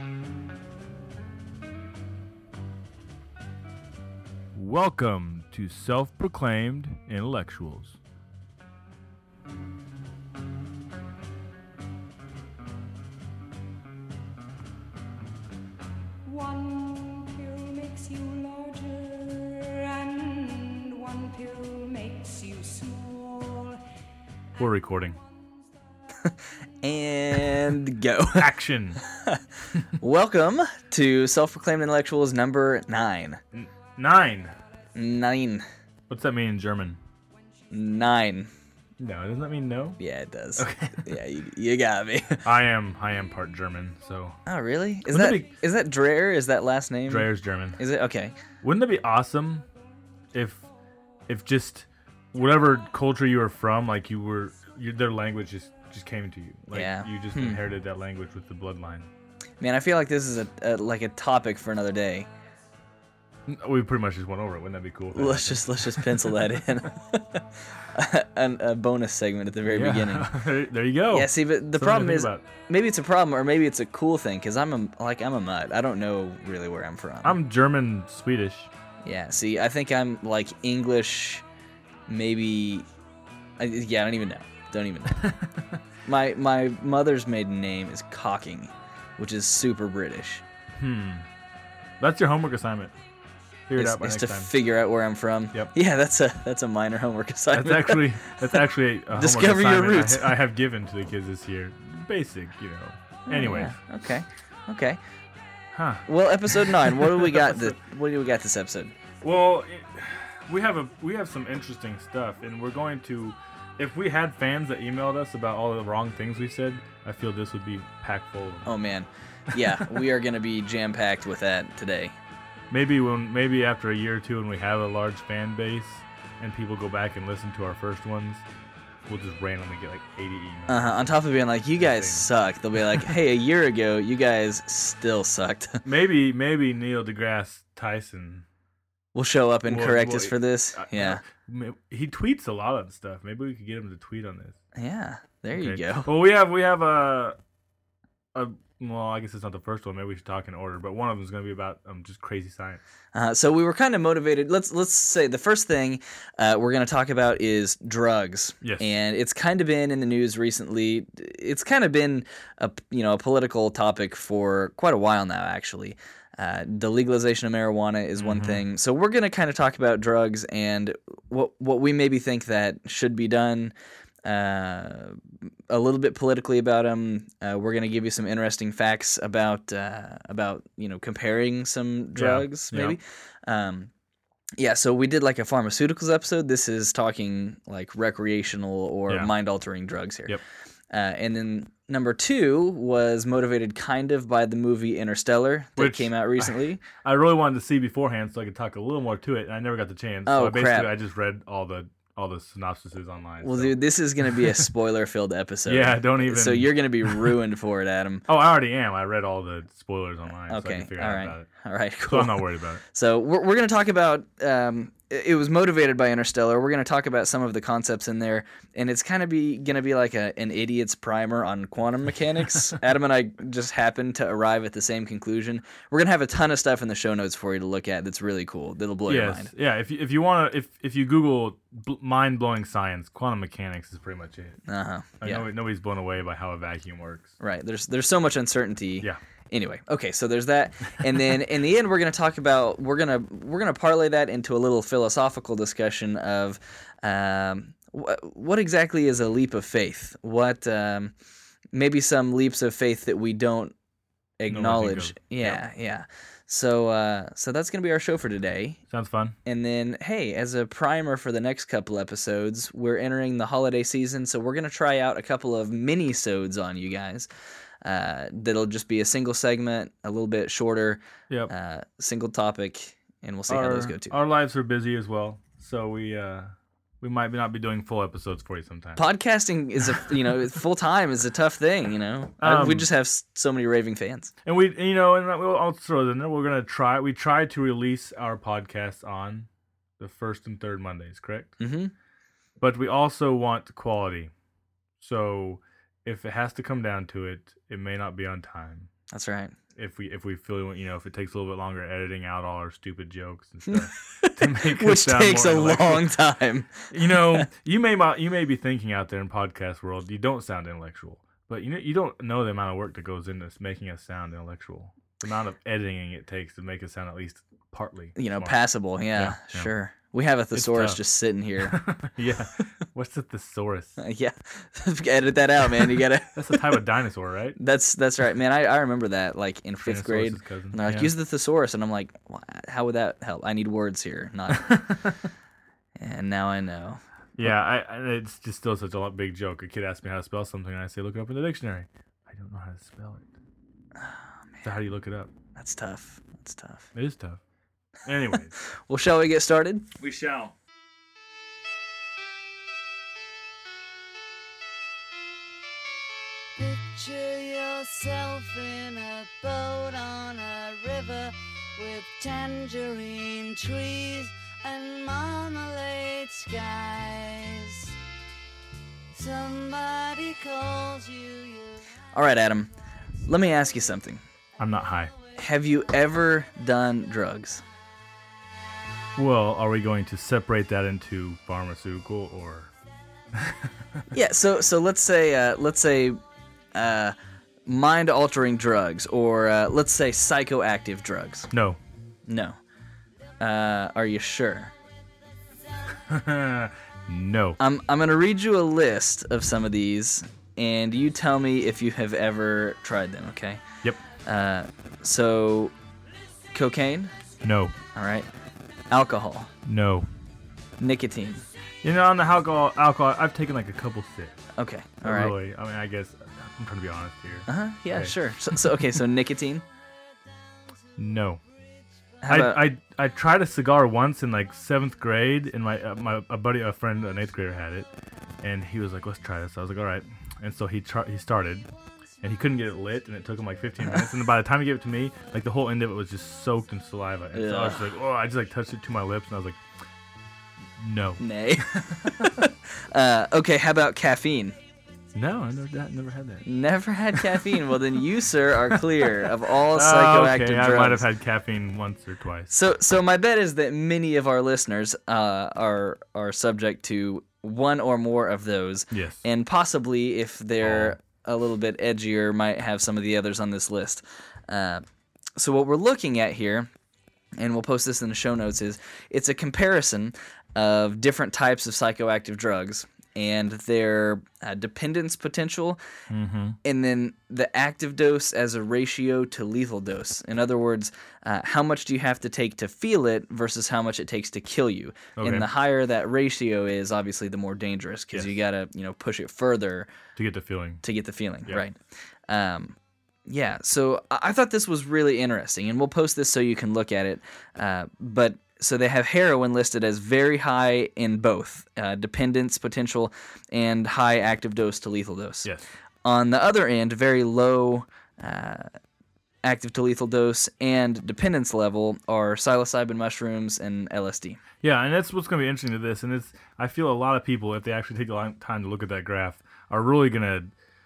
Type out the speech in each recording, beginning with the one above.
Welcome to Self-Proclaimed Intellectuals. One pill makes you larger, and one pill makes you small. We're recording. And go. Action. Welcome to Self-Proclaimed Intellectuals number 9. 9. 9. What's that mean in German? 9. No, doesn't that mean no? Yeah, it does. Okay. Yeah, you got me. I am part German, so. Oh, really? Is Wouldn't that that Dreher? Is that last name? Dreyer's German. Is it? Okay. Wouldn't that be awesome if just whatever culture you were from, like their language just came to you. Like Yeah. you just inherited that language with the bloodline. Man, I feel like this is a topic for another day. We pretty much just went over it. Wouldn't that be cool? Let's just pencil that in. A bonus segment at the very beginning. There you go. Yeah, see, but the Something to problem think is, about. maybe it's a problem or maybe it's a cool thing, because I'm a mutt. I don't know really where I'm from. I'm German, Swedish. Yeah, see, I think I'm like English, maybe. I don't even know. Don't even know. My mother's maiden name is Cocking, which is super British. That's your homework assignment. Figure it out by It's next to time. figure out where I'm from. Yep. Yeah, that's a minor homework assignment. That's actually a homework Discover your assignment roots. I have given to the kids this year. Basic, Anyways, Yeah, okay. huh? Well, episode 9. What do we got? What do we got this episode? Well, we have some interesting stuff, and we're going to. If we had fans that emailed us about all the wrong things we said, I feel this would be packed full of them. Oh man, yeah, we are gonna be jam packed with that today. Maybe after a year or two, when we have a large fan base and people go back and listen to our first ones, we'll just randomly get like 80 emails. On top of being like, you guys suck, they'll be like, hey, a year ago, you guys still sucked. Maybe Neil deGrasse Tyson. We'll show up and Well, correct us for this. Yeah. He tweets a lot of stuff. Maybe we could get him to tweet on this. Yeah. There you go. Well, we have a well, I guess it's not the first one. Maybe we should talk in order. But one of them is going to be about just crazy science. So we were kind of motivated. Let's say the first thing we're going to talk about is drugs. Yes. And it's kind of been in the news recently. It's kind of been a political topic for quite a while now, actually. The legalization of marijuana is one thing. So we're going to kind of talk about drugs and what we maybe think that should be done. A little bit politically about them. We're going to give you some interesting facts about comparing some drugs, maybe. Yeah. So we did like a pharmaceuticals episode. This is talking like recreational or mind-altering drugs here. Yep. And then number 2 was motivated kind of by the movie Interstellar that came out recently. I really wanted to see beforehand so I could talk a little more to it, and I never got the chance. Oh, so crap. I just read all the synopsises online. Well, so. dude, this is going to be a spoiler-filled episode. Yeah, don't even. So you're going to be ruined for it, Adam. Oh, I already am. I read all the spoilers online, so I Okay, can figure all out right. about it. All right, So cool. I'm not worried about it. So we're going to talk about. It was motivated by Interstellar. We're going to talk about some of the concepts in there, and it's kind of going to be like an idiot's primer on quantum mechanics. Adam and I just happened to arrive at the same conclusion. We're going to have a ton of stuff in the show notes for you to look at. That's really cool. That'll blow your mind. Yeah. If you want to, if you Google mind blowing science, quantum mechanics is pretty much it. Yeah. Nobody's blown away by how a vacuum works. Right. There's so much uncertainty. Yeah. Anyway, okay, so there's that, and then in the end, we're gonna talk about we're gonna parlay that into a little philosophical discussion of what exactly is a leap of faith? What maybe some leaps of faith that we don't acknowledge? Yeah. So that's gonna be our show for today. Sounds fun. And then, hey, as a primer for the next couple episodes, we're entering the holiday season, so we're gonna try out a couple of mini-sodes on you guys. That'll just be a single segment, a little bit shorter, single topic, and we'll see how those go too. Our lives are busy as well, so we might not be doing full episodes for you sometimes. Podcasting is full time is a tough thing, we just have so many raving fans. And I'll throw it in there. We try to release our podcast on the first and third Mondays, correct? Mm-hmm. But we also want quality, so if it has to come down to it, it may not be on time. That's right. if we feel, if it takes a little bit longer editing out all our stupid jokes and stuff, to make us Which sound takes more a intellectual. long time. You may be thinking out there in podcast world, you don't sound intellectual, but you don't know the amount of work that goes into making us sound intellectual. The amount of editing it takes to make us sound at least partly smart. Passable. Yeah, Yeah. sure. We have a thesaurus tough. just sitting here. Yeah. What's the thesaurus? Yeah, edit that out, man. You gotta. That's a type of dinosaur, right? That's right, man. I remember that, like in fifth grade. Tyrannosaurus' cousin. And they're like, Yeah. use the thesaurus, and I'm like, how would that help? I need words here, not. And now I know. Yeah, it's just still such a big joke. A kid asks me how to spell something, and I say, look it up in the dictionary. I don't know how to spell it. So how do you look it up? That's tough. That's tough. It is tough. Anyways. Well, shall we get started? We shall. Picture yourself in a boat on a river with tangerine trees and marmalade skies. Somebody calls you. All right, Adam. Let me ask you something. I'm not high. Have you ever done drugs? Well, are we going to separate that into pharmaceutical or... Yeah. So let's say mind altering drugs, or let's say psychoactive drugs. No. No. Are you sure? No. I'm gonna read you a list of some of these, and you tell me if you have ever tried them. Okay. Yep. So, cocaine. No. All right. Alcohol. No. Nicotine. On the alcohol, I've taken like a couple sips. Okay. Not All right. Really, I mean, I guess I'm trying to be honest here. Yeah. Okay. Sure. So nicotine. No. How about, I tried a cigar once in like 7th grade, and a friend, an 8th grader had it, and he was like, "Let's try this." I was like, "All right," and so he started, and he couldn't get it lit, and it took him like 15 minutes, and then by the time he gave it to me, like the whole end of it was just soaked in saliva, and so I was just like, "Oh!" I just like touched it to my lips, and I was like, "No, nay. Okay. How about caffeine? no, I never had that." Never had caffeine. Well, then you, sir, are clear of all Oh, psychoactive okay. drugs. I might have had caffeine once or twice. So my bet is that many of our listeners are subject to one or more of those, Yes. and possibly, if they're a little bit edgier, might have some of the others on this list. So what we're looking at here, and we'll post this in the show notes, is it's a comparison of different types of psychoactive drugs and their dependence potential, and then the active dose as a ratio to lethal dose. In other words, how much do you have to take to feel it versus how much it takes to kill you. Okay. And the higher that ratio is, obviously, the more dangerous, because you gotta push it further To get the feeling. to get the feeling, Yeah. right? Yeah, so I thought this was really interesting, and we'll post this so you can look at it. But so they have heroin listed as very high in both dependence potential and high active dose to lethal dose. Yes. On the other end, very low active to lethal dose and dependence level are psilocybin mushrooms and LSD. Yeah, and that's what's going to be interesting to this. And I feel a lot of people, if they actually take the time to look at that graph, are really gonna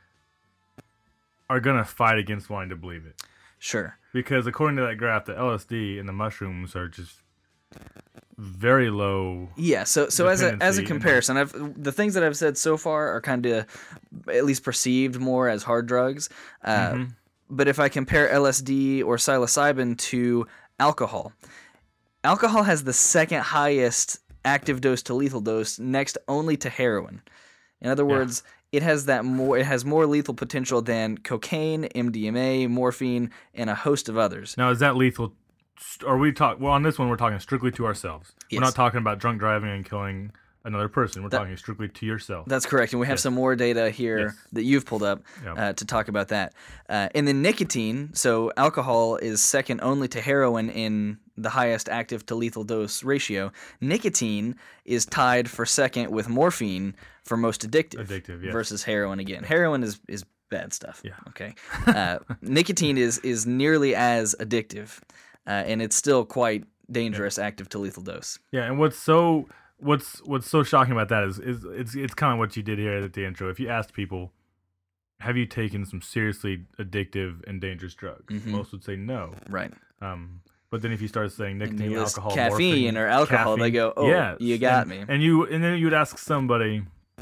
fight against wanting to believe it. Sure. Because according to that graph, the LSD and the mushrooms are just very low. Yeah, so as a Dependency, comparison, the things that I've said so far are kind of at least perceived more as hard drugs. But if I compare LSD or psilocybin to alcohol, alcohol has the second highest active dose to lethal dose, next only to heroin. In other words, it has more lethal potential than cocaine, MDMA, morphine, and a host of others. Now, is that lethal? Well, on this one, we're talking strictly to ourselves. Yes. We're not talking about drunk driving and killing another person. We're talking strictly to yourself. That's correct, and we have some more data here Yes. that you've pulled up Yep. to talk about that. And then nicotine, so alcohol is second only to heroin in the highest active to lethal dose ratio. Nicotine is tied for second with morphine for most addictive. Addictive, yes. Versus heroin again. Heroin is bad stuff. Yeah. Okay. Nicotine is nearly as addictive, and it's still quite dangerous active to lethal dose. Yeah, and what's so shocking about that is it's kind of what you did here at the intro. If you asked people, have you taken some seriously addictive and dangerous drugs? Most would say no. Right. But then if you start saying And nicotine, you list alcohol, caffeine morphine, or alcohol, they go, "Oh, yes. you got me." And then you would ask somebody,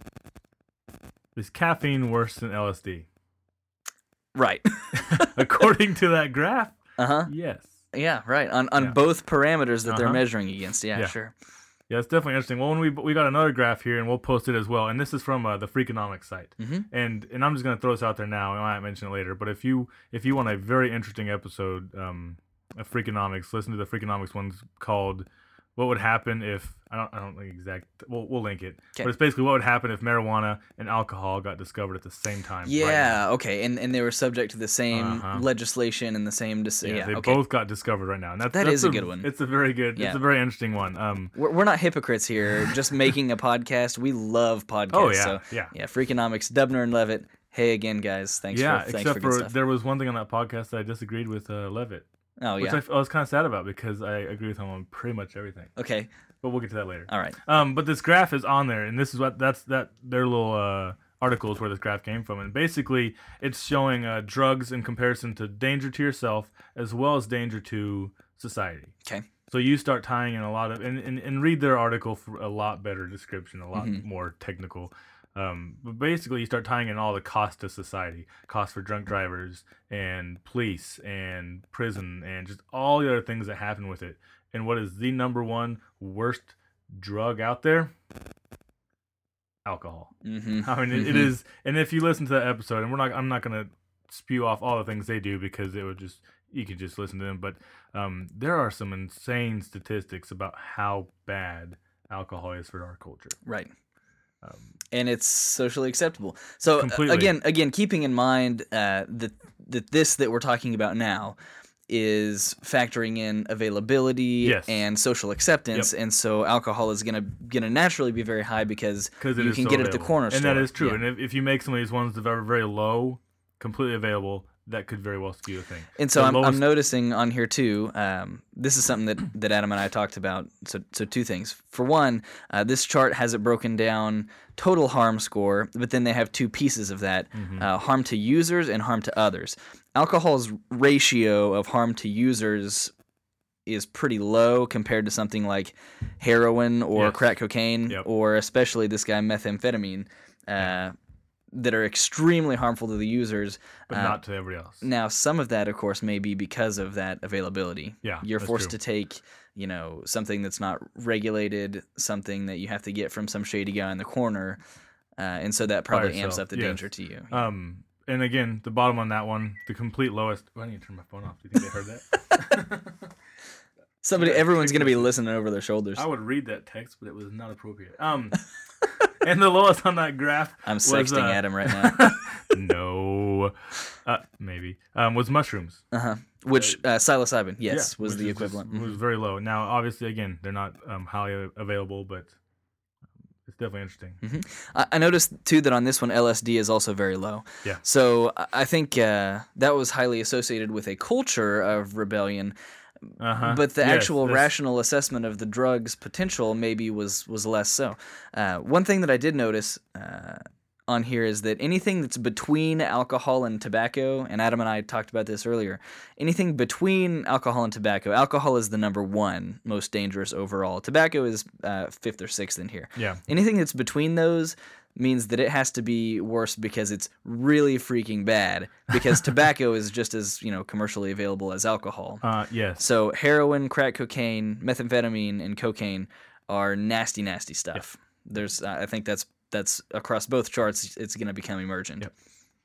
is caffeine worse than LSD? Right. According to that graph, Uh-huh. yes. Yeah, right. On Yeah. both parameters that they're Uh-huh. measuring against. Yeah, Yeah. sure. Yeah, it's definitely interesting. Well, when we got another graph here, and we'll post it as well. And this is from the Freakonomics site. And I'm just gonna throw this out there now. I might mention it later. But if you want a very interesting episode of Freakonomics, listen to the Freakonomics ones called "What Would Happen If." I don't know the exact. We'll link it. 'Kay. But it's basically what would happen if marijuana and alcohol got discovered at the same time. right Yeah, now. okay. And they were subject to the same Uh-huh. legislation and the same Yeah, they okay. both got discovered right now. And That is a good one. It's a very good. Yeah. It's a very interesting one. We're not hypocrites here, just making a podcast. We love podcasts. Oh, yeah, So, yeah. Freakonomics, Dubner and Levitt. Hey again, guys. Thanks for except good for stuff. there was one thing on that podcast that I disagreed with Levitt. Oh, Which yeah. I was kind of sad about because I agree with him on pretty much everything. Okay. But we'll get to that later. All right. But this graph is on there, and this is their little articles where this graph came from. And basically, it's showing drugs in comparison to danger to yourself as well as danger to society. Okay. So you start tying in a lot of and read their article for a lot better description, a lot more technical. But basically, you start tying in all the cost to society, cost for drunk drivers and police and prison and just all the other things that happen with it. And what is the number one worst drug out there? Alcohol. Mm-hmm. I mean, it is. And if you listen to that episode, and I'm not gonna spew off all the things they do because you can just listen to them. But there are some insane statistics about how bad alcohol is for our culture. Right. And it's socially acceptable. So Completely. again, keeping in mind that this that we're talking about now is factoring in availability Yes. and social acceptance, and so alcohol is gonna naturally be very high because It you is can so get it at the available. corner and store. that is true. Yeah. And if you make some of these ones that are very low, completely available, that could very well skew the thing. And so The I'm lowest- noticing on here too. This is something that Adam and I talked about. So two things. For one, this chart has it broken down total harm score, but then they have two pieces of that: harm to users and harm to others. Alcohol's ratio of harm to users is pretty low compared to something like heroin or Yes. crack cocaine, Yep. or especially this guy methamphetamine. That are extremely harmful to the users. but not to everybody else. Now, some of that, of course, may be because of that availability. Yeah, You're that's forced true. to take, something that's not regulated, something that you have to get from some shady guy in the corner, and so that probably amps yourself, up the yes. danger to you. And again, the bottom on that one, the complete lowest. Oh, I need to turn my phone off. Do you think they heard that? Everyone's going to be listening over their shoulders. I would read that text, but it was not appropriate. And the lowest on that graph. I'm was, sexting Adam right now. No, maybe was mushrooms. Which psilocybin, yes, Yeah, was which the is just- equivalent. Mhm. was very low. Now, obviously, again, they're not highly available, but it's definitely interesting. I noticed too that on this one, LSD is also very low. Yeah. So I think that was highly associated with a culture of rebellion. But the Yes, actual this- rational assessment of the drug's potential maybe was less so. One thing that I did notice on here is that anything that's between alcohol and tobacco, and Adam and I talked about this earlier, anything between alcohol and tobacco, alcohol is the number one most dangerous overall. Tobacco is fifth or sixth in here. Yeah. Anything that's between those means that it has to be worse because it's really freaking bad, because tobacco is just as commercially available as alcohol. Yes. So heroin, crack cocaine, methamphetamine, and cocaine are nasty, nasty stuff. There's, I think that's across both charts. It's going to become emergent. Yep.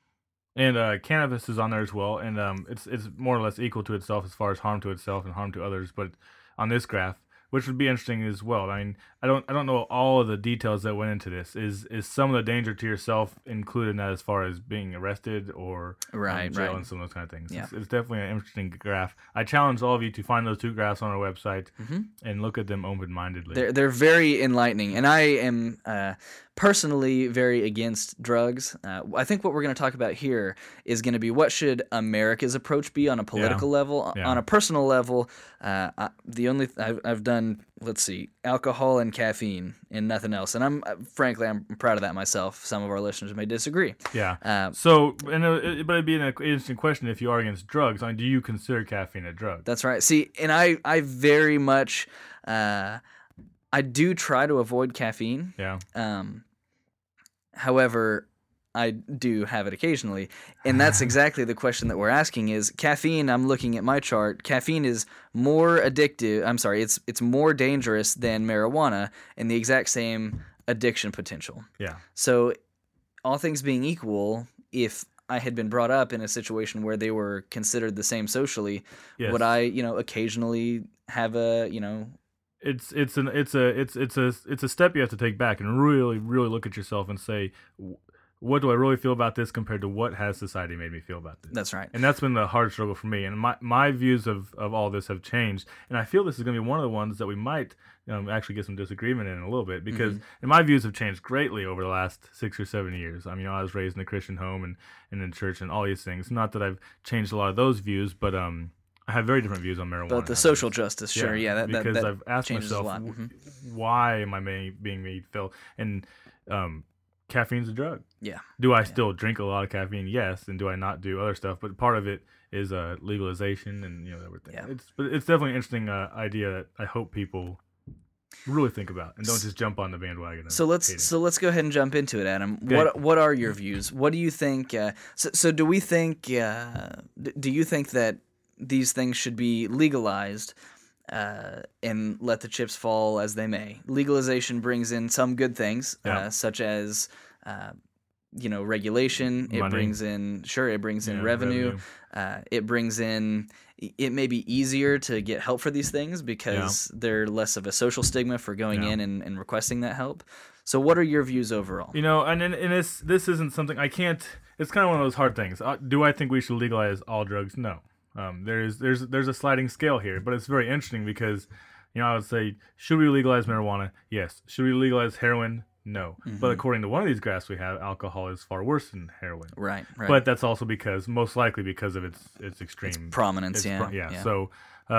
And cannabis is on there as well, and it's more or less equal to itself as far as harm to itself and harm to others. But on this graph, which would be interesting as well. I mean, I don't know all of the details that went into this. Is some of the danger to yourself included in that as far as being arrested or Right, jail right. and some of those kind of things? Yeah. It's definitely an interesting graph. I challenge all of you to find those two graphs on our website and look at them open-mindedly. They're very enlightening, and I am personally very against drugs. I think what we're going to talk about here is going to be what should America's approach be on a political level. Yeah. On a personal level, I've done on, let's see, alcohol and caffeine and nothing else. And I'm proud of that myself. Some of our listeners may disagree. Yeah. So, but it'd be an interesting question if you are against drugs. I mean, do you consider caffeine a drug? That's right. See, and I very much, I do try to avoid caffeine. Yeah. However, I do have it occasionally, and that's exactly the question that we're asking is caffeine. I'm looking at my chart. Caffeine is more addictive. I'm sorry, it's more dangerous than marijuana and the exact same addiction potential. Yeah. So, all things being equal, if I had been brought up in a situation where they were considered the same socially, Yes. would I, occasionally have a, It's a step you have to take back and really, really look at yourself and say, what do I really feel about this compared to what has society made me feel about this? That's right. And that's been the hard struggle for me. And my views of all this have changed. And I feel this is going to be one of the ones that we might actually get some disagreement in a little bit because and my views have changed greatly over the last 6 or 7 years. I mean, I was raised in a Christian home and in church and all these things. Not that I've changed a lot of those views, but I have very different views on marijuana. But the social justice, sure, that because I've asked changes myself, a lot. why am I being made feel? And caffeine's a drug. Yeah. Do I still drink a lot of caffeine? Yes. And do I not do other stuff? But part of it is legalization and everything. Yeah. It's definitely an interesting idea that I hope people really think about and don't just jump on the bandwagon. So let's go ahead and jump into it, Adam. Okay. What are your views? What do you think? So do we think? Do you think that these things should be legalized and let the chips fall as they may? Legalization brings in some good things, Yeah. such as regulation. It Money. brings in Yeah, revenue. It brings in. It may be easier to get help for these things because they're less of a social stigma for going Yeah. in and requesting that help. So what are your views overall? And this isn't something I can't. It's kind of one of those hard things. Do I think we should legalize all drugs? No. There's a sliding scale here, but it's very interesting because, I would say, should we legalize marijuana? Yes. Should we legalize heroin? No. But according to one of these graphs we have, alcohol is far worse than heroin. Right. But that's also most likely because of its extreme Prominence, So,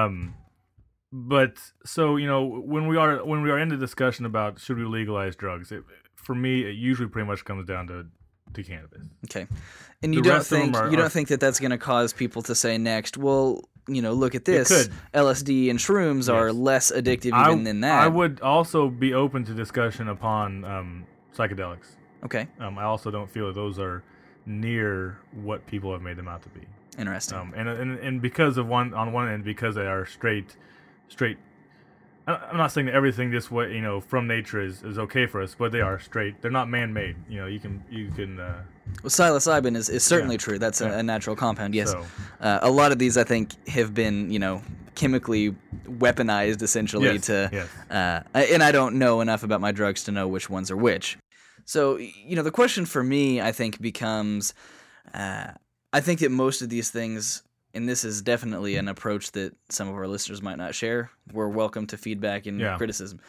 when we are in the discussion about should we legalize drugs, for me, it usually pretty much comes down to cannabis. Okay. And you The don't rest of them think think that that's going to cause people to say next, well, look at this. could. LSD and shrooms are less addictive even than that. I would also be open to discussion upon psychedelics. Okay. I also don't feel that those are near what people have made them out to be. Interesting. And because of on one end, because they are straight. I'm not saying that everything this way, from nature is okay for us, but they are straight. They're not man-made. You can. Well, psilocybin is certainly true. That's a natural compound. Yes. A lot of these, I think, have been chemically weaponized essentially Yes. and I don't know enough about my drugs to know which ones are which. So the question for me, I think, becomes, I think that most of these things. And this is definitely an approach that some of our listeners might not share. We're welcome to feedback and criticism.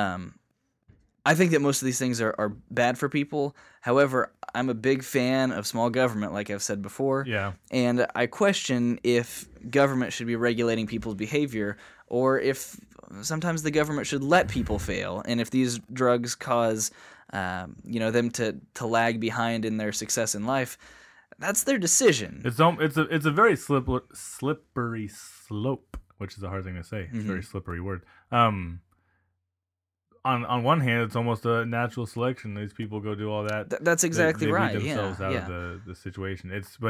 I think that most of these things are bad for people. However, I'm a big fan of small government, like I've said before. Yeah. And I question if government should be regulating people's behavior or if sometimes the government should let people fail. And if these drugs cause them to lag behind in their success in life, that's their decision. It's a very slippery slope, which is a hard thing to say. It's a very slippery word. On one hand, it's almost a natural selection. These people go do all that. That's exactly they right. Lead themselves out of the situation.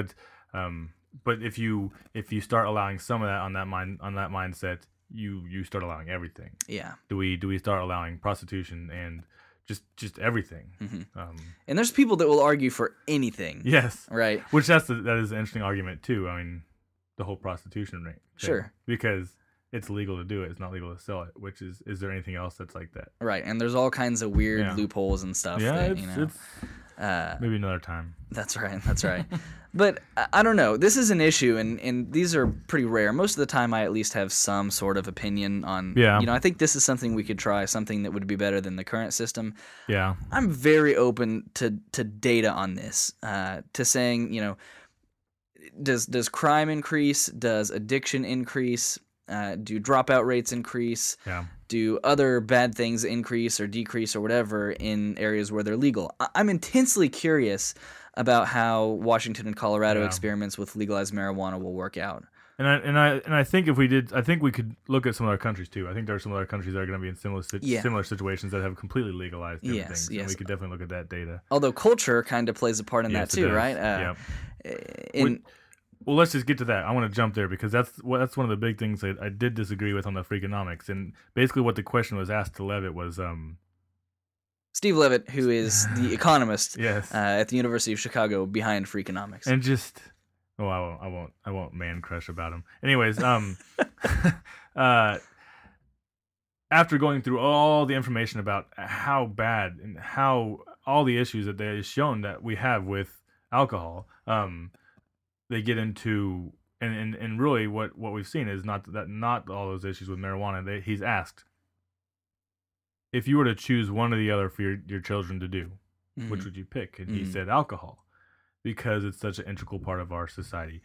But if you start allowing some of that on that mindset, you start allowing everything. Yeah. Do we start allowing prostitution and just everything? And there's people that will argue for anything. Yes. Right. Which that is an interesting argument too. I mean, the whole prostitution rate. Sure. Because it's legal to do it. It's not legal to sell it. Which is there anything else that's like that? Right. And there's all kinds of weird loopholes and stuff. Yeah. That, it's maybe another time. That's right. But I don't know. This is an issue, and these are pretty rare. Most of the time, I at least have some sort of opinion on. Yeah. I think this is something we could try, something that would be better than the current system. Yeah. I'm very open to data on this, to saying, does crime increase? Does addiction increase? Do dropout rates increase? Yeah. do other bad things increase or decrease or whatever in areas where they're legal? I'm intensely curious about how Washington and Colorado Yeah. experiments with legalized marijuana will work out. And I think if we did, I think we could look at some other countries too. I think there are some other countries that are going to be in similar situations that have completely legalized different Yes, things. yes. And we could definitely look at that data. Although culture kind of plays a part in Yes, that it too, does. right? Yep. In, Well, let's just get to that. I want to jump there because that's one of the big things that I did disagree with on the Freakonomics. And basically, what the question was asked to Levitt was, Steve Levitt, who is the economist yes, at the University of Chicago behind Freakonomics. and just, oh, I won't man crush about him. Anyways, after going through all the information about how bad and how all the issues that they've shown that we have with alcohol, they get into and really what we've seen is not all those issues with marijuana. He's asked if you were to choose one or the other for your children to do, which would you pick? And he said alcohol, because it's such an integral part of our society.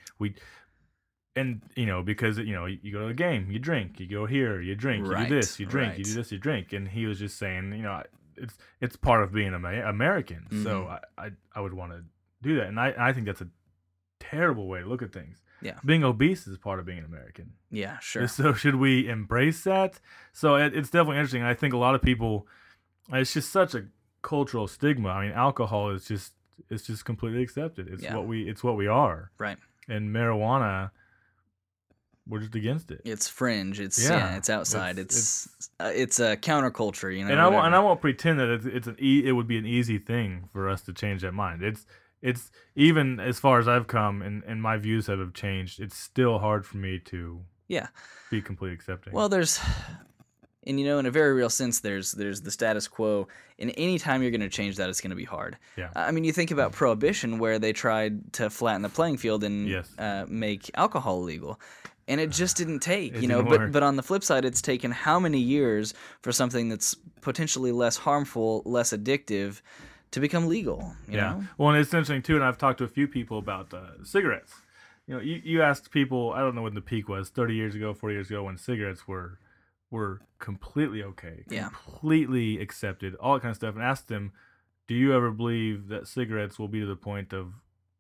Because you go to a game, you drink, you go here, you drink, you do this, you drink, you do this, you drink, and he was just saying, it's part of being American. So I would want to do that, and I think that's a terrible way to look at things. Yeah. Being obese is part of being an American. Yeah, sure. So should we embrace that? So it's definitely interesting. I think a lot of people, it's just such a cultural stigma. I mean, alcohol is just completely accepted. It's what we are. Right. And marijuana, we're just against it. It's fringe. It's Yeah. it's outside. It's a counterculture, And I won't pretend that it would be an easy thing for us to change that mind. It's even as far as I've come and my views have changed, it's still hard for me to be completely accepting. Well, in a very real sense, there's the status quo, and any time you're going to change that, it's going to be hard. Yeah. I mean, you think about Prohibition, where they tried to flatten the playing field and Yes. make alcohol illegal, and it just didn't take. It didn't work. But on the flip side, it's taken how many years for something that's potentially less harmful, less addictive, to become legal? You know? Well, and it's interesting too, and I've talked to a few people about cigarettes. You asked people, I don't know when the peak was, 30 years ago, 40 years ago, when cigarettes were completely okay, completely accepted, all that kind of stuff, and asked them, do you ever believe that cigarettes will be to the point of,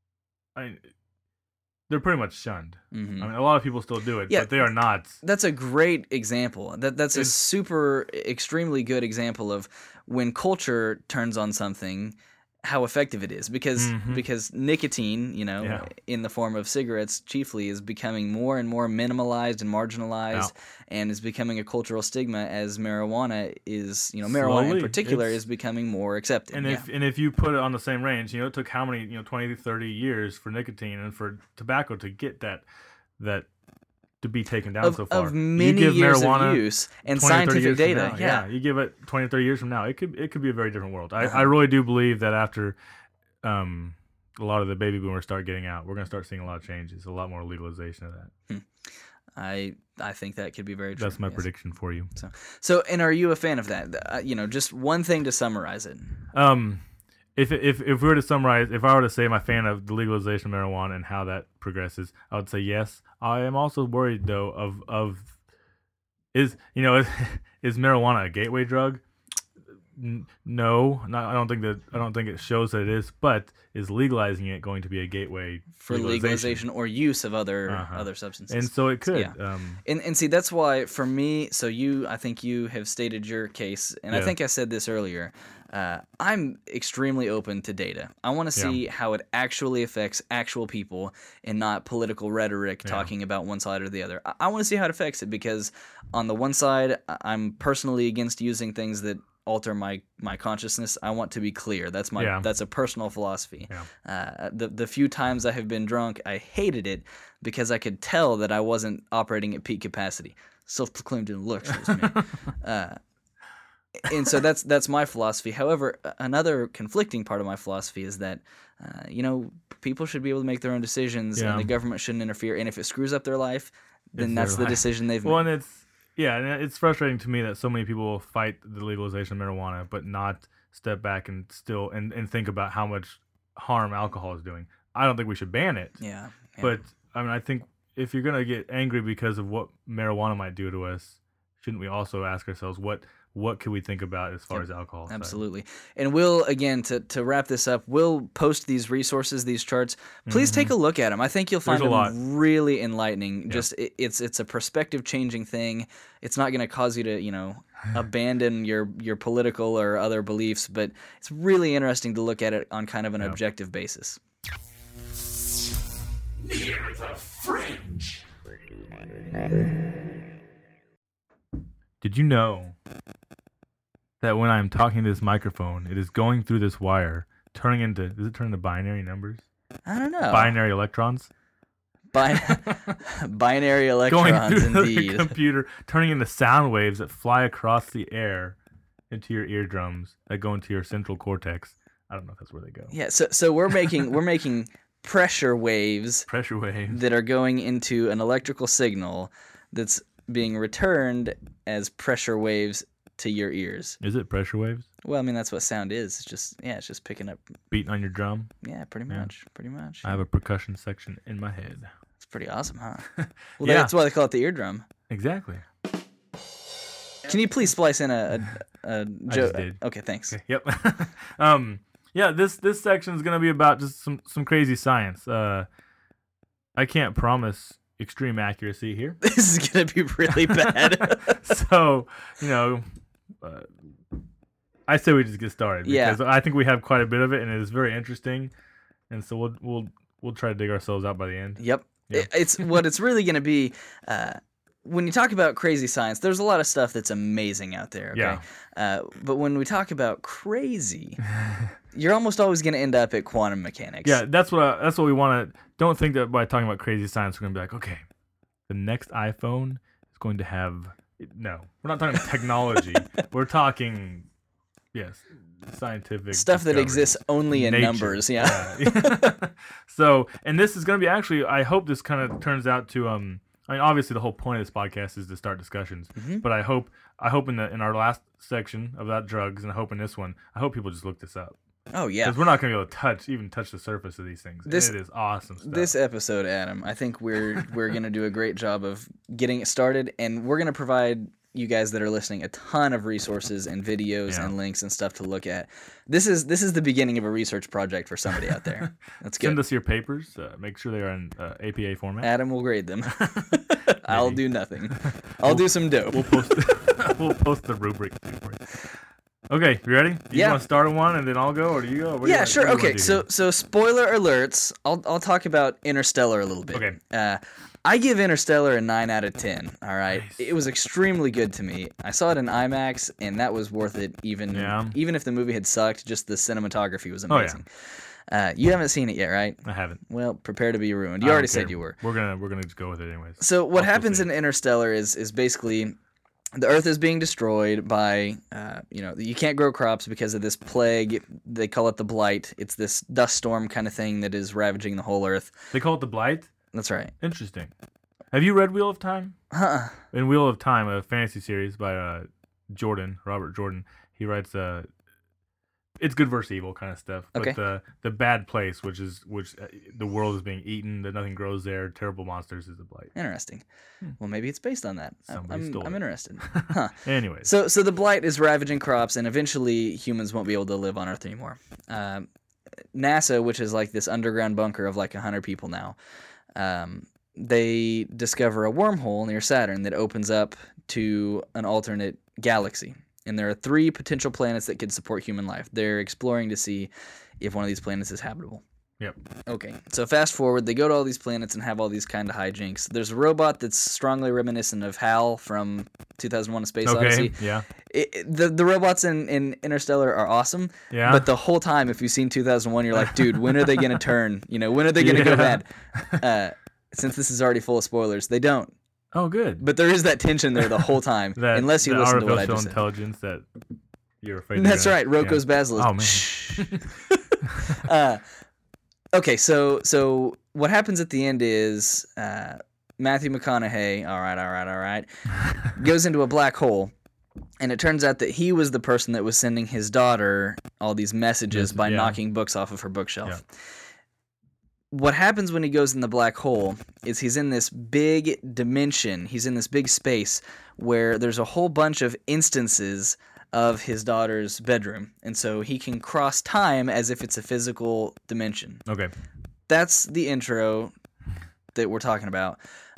they're pretty much shunned. Mm-hmm. I mean, a lot of people still do it, Yeah. but they are not. That's a great example. That's a super, extremely good example of when culture turns on something, how effective it is. Because nicotine, in the form of cigarettes chiefly, is becoming more and more minimalized and marginalized, and is becoming a cultural stigma as marijuana is, marijuana in Slowly, particular it's- is becoming more accepted. And if you put it on the same range, it took how many 20 to 30 years for nicotine and for tobacco to get that to be taken down so far. Of many you give years marijuana of use and 20 or 30 scientific years from data. now, Yeah. you give it 20 or 30 years from now, it could be a very different world. I really do believe that after a lot of the baby boomers start getting out, we're going to start seeing a lot of changes, a lot more legalization of that. I think that could be very true. That's my yes. prediction for you. So, and are you a fan of that? Just one thing to summarize it. If we were to summarize, if I were to say I'm a fan of the legalization of marijuana and how that progresses, I would say yes. I am also worried though is marijuana a gateway drug? No, I don't think it shows that it is. But is legalizing it going to be a gateway for legalization or use of other substances? And so it could. Yeah. And see, that's why for me. So I think you have stated your case, and I think I said this earlier. I'm extremely open to data. I want to see how it actually affects actual people and not political rhetoric talking about one side or the other. I want to see how it affects it, because on the one side, I'm personally against using things that alter my consciousness. I want to be clear. That's a personal philosophy. Yeah. The few times I have been drunk, I hated it because I could tell that I wasn't operating at peak capacity. Self-proclaimed intellectuals, man. And so that's my philosophy. However, another conflicting part of my philosophy is that people should be able to make their own decisions, and the government shouldn't interfere. And if it screws up their life, then that's the decision they've made. Well, and it's frustrating to me that so many people will fight the legalization of marijuana, but not step back and think about how much harm alcohol is doing. I don't think we should ban it. Yeah. But I mean, I think if you're gonna get angry because of what marijuana might do to us, shouldn't we also ask ourselves what can we think about as far as alcohol? side? Absolutely. And we'll, again, to wrap this up, we'll post these resources, these charts. Please take a look at them. I think you'll find There's a lot. them really enlightening. Just it's a perspective changing thing. It's not going to cause you to, abandon your political or other beliefs, but it's really interesting to look at it on kind of an objective basis. Near the fringe. Did you know that when I'm talking to this microphone, it is going through this wire, turning into binary numbers? I don't know. Binary electrons? Binary Going electrons, through indeed. the computer, turning into sound waves that fly across the air into your eardrums that go into your central cortex. I don't know if that's where they go. Yeah, so we're making pressure waves Pressure waves. that are going into an electrical signal that's being returned as pressure waves to your ears. Is it pressure waves? Well, I mean that's what sound is. It's just picking up. Beating on your drum? Yeah, pretty much. I have a percussion section in my head. It's pretty awesome, huh? Well, Yeah. that's why they call it the eardrum. Exactly. Can you please splice in a joke? just did. Okay, thanks. Okay, yep. Yeah, this section is gonna be about just some crazy science. I can't promise extreme accuracy here. This is gonna be really bad. So, I say we just get started Yeah. because I think we have quite a bit of it and it is very interesting. And so we'll try to dig ourselves out by the end. Yep. Yeah. It's what it's really going to be. When you talk about crazy science, there's a lot of stuff that's amazing out there. Okay? Yeah. But when we talk about crazy, you're almost always going to end up at quantum mechanics. Yeah, that's what we want to. Don't think that by talking about crazy science, we're gonna be like, okay, the next iPhone is going to have. No, we're not talking technology. We're talking, scientific Stuff that discovery. exists only in Nature. numbers. Yeah. So, and this is gonna be actually. I hope this kind of turns out to. I mean, obviously, the whole point of this podcast is to start discussions. Mm-hmm. But I hope in our last section about drugs, and I hope in this one, I hope people just look this up. Oh yeah. Because we're not going to be able to even touch the surface of these things. And it is awesome stuff. This episode, Adam, I think we're gonna do a great job of getting it started, and we're gonna provide you guys that are listening a ton of resources and videos and links and stuff to look at. This is the beginning of a research project for somebody out there. That's good. Send us your papers. Make sure they are in APA format. Adam will grade them. I'll do nothing. I'll do some dope. We'll post the rubric too for you. Okay, you ready? You Yeah. want to start on one and then I'll go, or do you go? What do you Yeah, want- sure. what do you Okay, wanna do so spoiler alerts. I'll talk about Interstellar a little bit. Okay. I give Interstellar a 9 out of 10. All right, Nice. it was extremely good to me. I saw it in IMAX, and that was worth it. Even if the movie had sucked, just the cinematography was Oh, yeah. amazing. You haven't seen it yet, right? I haven't. Well, prepare to be ruined. I You don't already said care. you were. We're gonna just go with it anyways. So what I'll still happens see in Interstellar is basically the Earth is being destroyed by you can't grow crops because of this plague. They call it the Blight. It's this dust storm kind of thing that is ravaging the whole Earth. They call it the Blight. That's right. Interesting. Have you read Wheel of Time? In Wheel of Time, a fantasy series by Robert Jordan, he writes it's good versus evil kind of stuff. But Okay. the bad place, which the world is being eaten, that nothing grows there, terrible monsters, is the Blight. Interesting. Well, maybe it's based on that. Somebody stole I'm it. interested. Huh. Anyways, So the Blight is ravaging crops, and eventually humans won't be able to live on Earth anymore. NASA, which is like this underground bunker of like 100 people now, they discover a wormhole near Saturn that opens up to an alternate galaxy. And there are 3 potential planets that could support human life. They're exploring to see if one of these planets is habitable. yep. Okay, so fast forward, they go to all these planets and have all these kind of hijinks. There's a robot that's strongly reminiscent of HAL from 2001: A Space Okay. Odyssey. Yeah. The robots in Interstellar are awesome. Yeah. But the whole time, if you've seen 2001, you're like, dude, when are they going to turn? When are they going to go Yeah. bad? Since this is already full of spoilers, they don't. Oh, good. But there is that tension there the whole time, unless you the listen to what I artificial just said. intelligence that you're afraid. That's they're right, gonna- Rocco's Basilisk. Oh man. Okay, so what happens at the end is Matthew McConaughey, all right, goes into a black hole, and it turns out that he was the person that was sending his daughter all these messages by Yeah. knocking books off of her bookshelf. what happens when he goes in the black hole is he's in this big dimension, he's in this big space where there's a whole bunch of instances of his daughter's bedroom, and so he can cross time as if it's a physical dimension. Okay. That's the intro that we're talking about.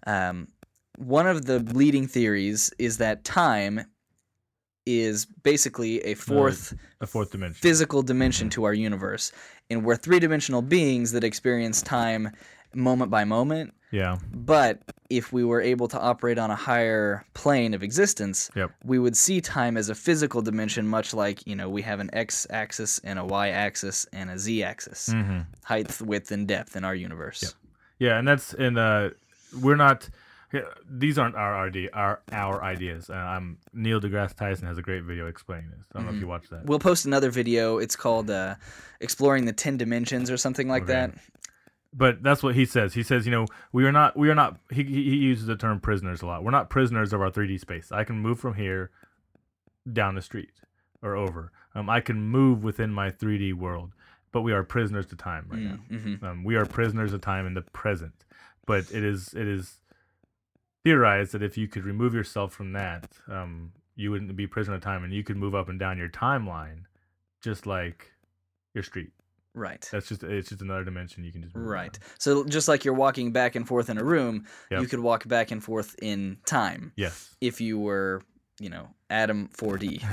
One of the leading theories is that time is basically a fourth dimension. physical dimension to our universe, and we're three-dimensional beings that experience time moment by moment. Yeah. But if we were able to operate on a higher plane of existence, Yep. we would see time as a physical dimension, much like, we have an x-axis and a y-axis and a z-axis, Mm-hmm. height, width, and depth in our universe. Yep. Yeah, and that's we're not. Yeah, these aren't our ideas. Neil deGrasse Tyson has a great video explaining this. I don't know if you watched that. We'll post another video. It's called Exploring the 10 Dimensions or something like Okay. that. But that's what he says. He says, we are not. He uses the term prisoners a lot. We're not prisoners of our 3D space. I can move from here down the street or over. I can move within my 3D world, but we are prisoners to time right now. Mm-hmm. We are prisoners of time in the present. But it is theorized that if you could remove yourself from that, you wouldn't be prisoner of time, and you could move up and down your timeline, just like your street. Right. It's just another dimension you can just move Right. around. So just like you're walking back and forth in a room, Yep. you could walk back and forth in time Yes. if you were, Adam 4D.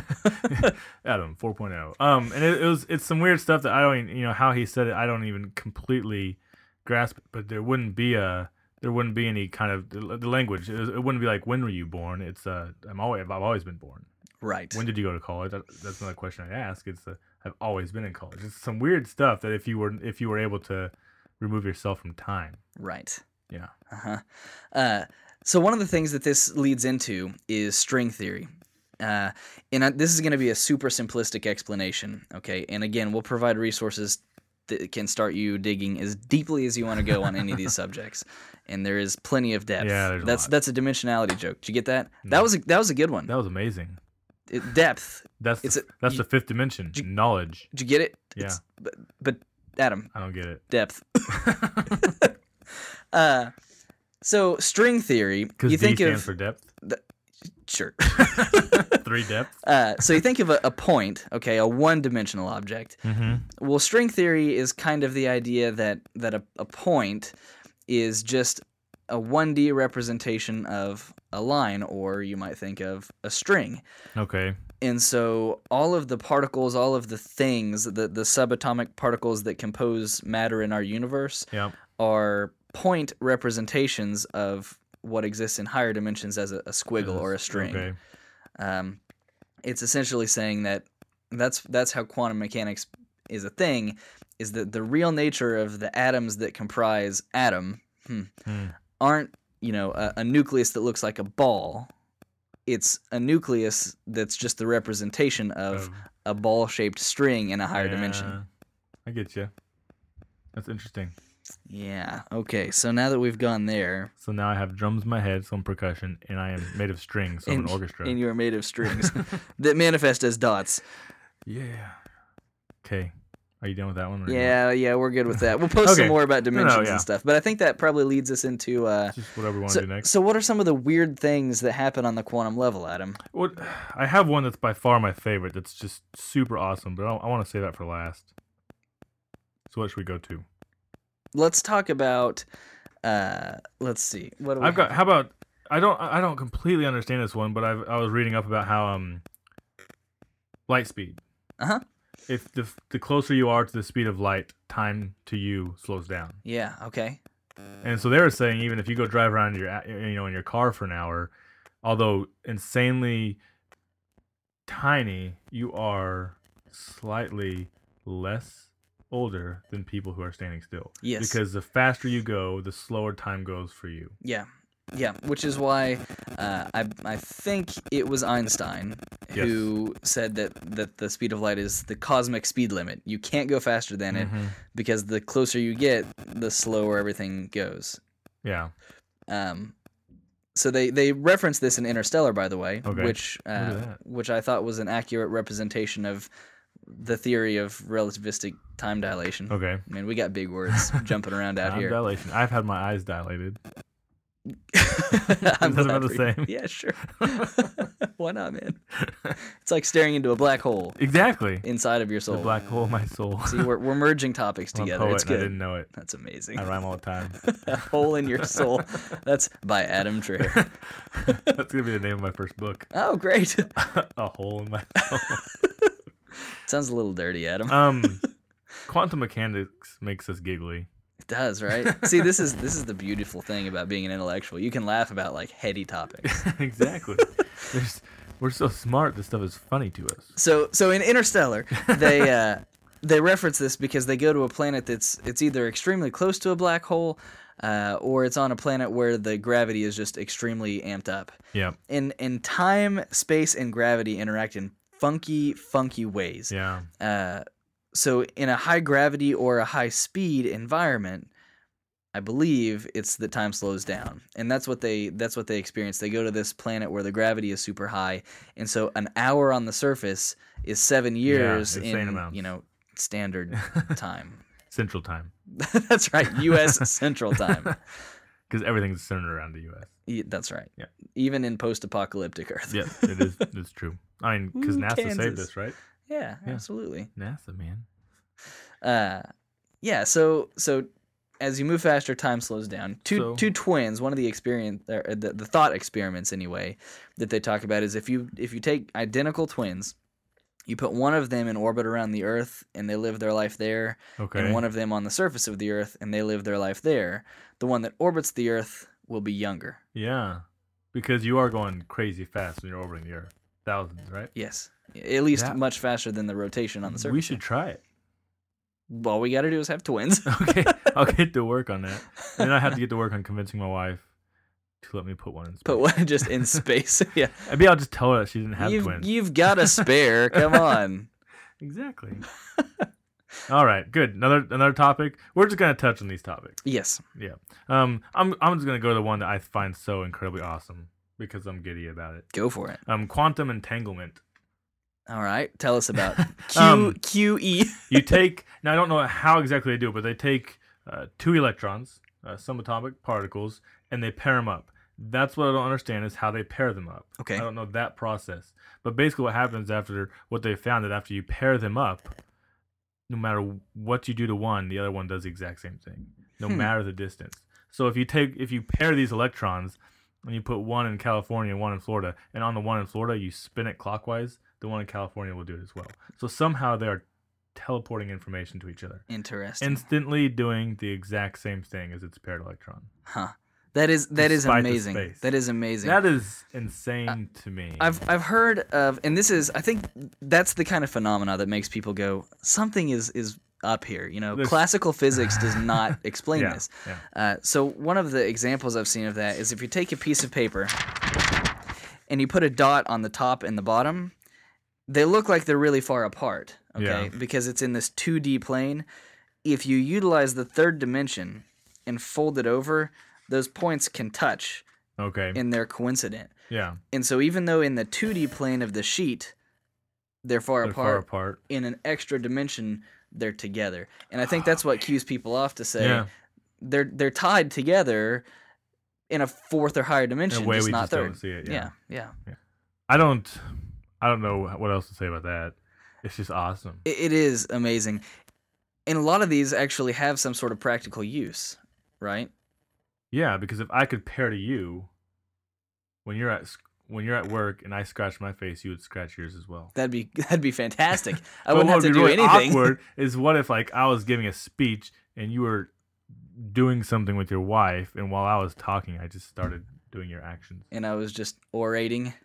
Adam 4.0. And it's some weird stuff that I don't even, how he said it, I don't even completely grasp it, but there wouldn't be any kind of the language. It wouldn't be like, when were you born? It's I've always been born. Right. When did you go to college? That's another question I ask. It's I've always been in college. It's some weird stuff that if you were able to remove yourself from time. Right. Yeah. Uh-huh. So one of the things that this leads into is string theory. This is going to be a super simplistic explanation, okay? And again, we'll provide resources that can start you digging as deeply as you want to go on any of these subjects. And there is plenty of depth. Yeah, there's a lot. That's a dimensionality joke. Did you get that? That was a good one. That was amazing. Depth. That's the fifth dimension. Knowledge. Did you get it? Yeah. But Adam, I don't get it. depth. So string theory. Because You D think stands of for depth. sure. 3 depths. So you think of a point, okay, a one-dimensional object. Mm-hmm. Well, string theory is kind of the idea that a point is just a 1D representation of a line, or you might think of a string. Okay. And so all of the particles, all of the things, the subatomic particles that compose matter in our universe Yep. are point representations of what exists in higher dimensions as a squiggle or a string. Okay. It's essentially saying that that's how quantum mechanics is a thing, is that the real nature of the atoms that comprise atom aren't, a nucleus that looks like a ball. It's a nucleus that's just the representation of a ball-shaped string in a higher dimension. I get you. That's interesting. Yeah. Okay. So now that we've gone there, So now I have drums in my head, some percussion, and I am made of strings, so I'm an orchestra. and you are made of strings that manifest as dots. Yeah. Okay. Are you done with that one? or Yeah, we're good with that. We'll post some Okay. more about dimensions yeah. and stuff, but I think that probably leads us into Just whatever we want to do next. So what are some of the weird things that happen on the quantum level, Adam? Well, I have one that's by far my favorite. That's just super awesome, but I want to say that for last. So what should we go to? Let's talk about let's see. What do we I've got. have? How about? I don't completely understand this one, but I was reading up about how light speed. Uh-huh. If the closer you are to the speed of light, time to you slows down. Yeah, okay. And so they were saying even if you go drive around in your car for an hour, although insanely tiny, you are slightly less older than people who are standing still. Yes. Because the faster you go, the slower time goes for you. Yeah. Yeah, which is why I think it was Einstein who said that the speed of light is the cosmic speed limit. You can't go faster than it because the closer you get, the slower everything goes. Yeah. So they reference this in Interstellar, by the way, Okay. which Look at that. which I thought was an accurate representation of the theory of relativistic time dilation. Okay. Man, we got big words jumping around out Time here. dilation. I've had my eyes dilated. I'm Is that glad about the for you. same? Yeah, sure. Why not, man? It's like staring into a black hole Exactly. inside of your The soul. black hole of my soul. See, we're merging topics I'm a together. poet It's and I good. didn't know it. That's amazing. I rhyme all the time. A hole in your soul. That's by Adam Trier. That's gonna be the name of my first book. Oh, great. A hole in my soul. Sounds a little dirty, Adam. Quantum mechanics makes us giggly. It does, right? See, this is the beautiful thing about being an intellectual. You can laugh about like heady topics. Exactly. We're so smart. This stuff is funny to us. So in Interstellar, they reference this because they go to a planet it's either extremely close to a black hole, or it's on a planet where the gravity is just extremely amped up. Yeah. In time, space, and gravity interact in funky ways. Yeah. So in a high gravity or a high speed environment, I believe it's that time slows down, and that's what they experience. They go to this planet where the gravity is super high, and so an hour on the surface is 7 years insane in amounts. Standard time. Central time. That's right, U.S. Central Time. Because everything's centered around the U.S. That's right. Yeah. Even in post-apocalyptic Earth. Yeah, it is. It's true. I mean, because Ooh, NASA saved Kansas. us, right? Yeah, absolutely. NASA, man. Yeah. So as you move faster, time slows down. Two twins. One of the the thought experiments anyway that they talk about is if you take identical twins, you put one of them in orbit around the Earth and they live their life there, Okay. and one of them on the surface of the Earth and they live their life there. The one that orbits the Earth will be younger. Yeah. Because you are going crazy fast when you're orbiting the Earth. Thousands, right? Yes, at least That- much faster than the rotation on the surface. We should try it. All we got to do is have twins. Okay. I'll get to work on that. And then I have to get to work on convincing my wife to let me put one in space. Put one just in space. Yeah. Maybe I'll just tell her that she didn't have twins. You've got a spare. Come on. Exactly. All right, good. Another topic. We're just gonna touch on these topics. Yes. Yeah. I'm just gonna go to the one that I find so incredibly awesome because I'm giddy about it. Go for it. Quantum entanglement. All right. Tell us about Um, QE. You take now. I don't know how exactly they do it, but they take two electrons, subatomic particles, and they pair them up. That's what I don't understand is how they pair them up. Okay. I don't know that process. But basically, what happens after what they found that after you pair them up, no matter what you do to one, the other one does the exact same thing, no matter the distance. So if you pair these electrons and you put one in California and one in Florida, and on the one in Florida you spin it clockwise, the one in California will do it as well. So somehow they are teleporting information to each other, Interesting. instantly doing the exact same thing as its paired electron. Huh. That is Despite the amazing. space. That is amazing. That is insane to me. I've heard of, and this is, I think that's the kind of phenomena that makes people go, something is up here. You know, There's- classical physics does not explain Yeah, this. yeah. So one of the examples I've seen of that is if you take a piece of paper and you put a dot on the top and the bottom, they look like they're really far apart. Okay, Yeah. because it's in this 2D plane. If you utilize the third dimension and fold it over, those points can touch Okay. and they're coincident. Yeah. And so even though in the 2D plane of the sheet they're far They're far apart, apart. in an extra dimension they're together. And I think that's what cues people off to say Yeah. they're tied together in a fourth or higher dimension, In a way just we not just third. don't see it. Yeah. I don't know what else to say about that. It's just awesome. It is amazing. And a lot of these actually have some sort of practical use, right? Yeah, because if I could pair to you, when you're at work and I scratch my face, you would scratch yours as well. That'd be fantastic. I But wouldn't what have to would be do really anything. awkward is what if like I was giving a speech and you were doing something with your wife, and while I was talking, I just started doing your actions. And I was just orating.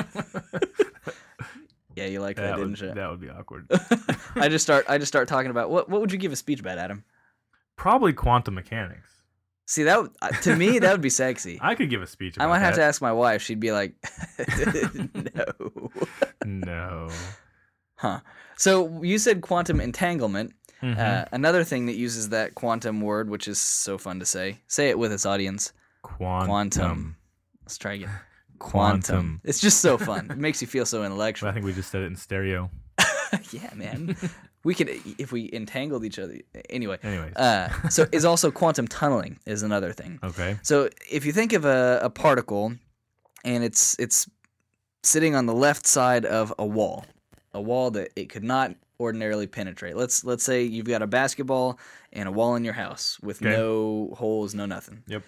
Yeah, you like that, didn't you? That would be awkward. I just start talking about what would you give a speech about, Adam? Probably quantum mechanics. See, to me that would be sexy. I could give a speech I about might have to that. ask my wife. She'd be like, no. No. Huh. So you said quantum entanglement. Mhm. Another thing that uses that quantum word, which is so fun to say. Say it with its audience. Quantum. Let's try again. Quantum. It's just so fun. It makes you feel so intellectual. I think we just said it in stereo. Yeah, man. We could, if we entangled each other. Anyway. Anyways. So is also quantum tunneling is another thing. Okay. So if you think of a particle, and it's sitting on the left side of a wall that it could not ordinarily penetrate. Let's say you've got a basketball and a wall in your house with Okay. no holes, no nothing. Yep.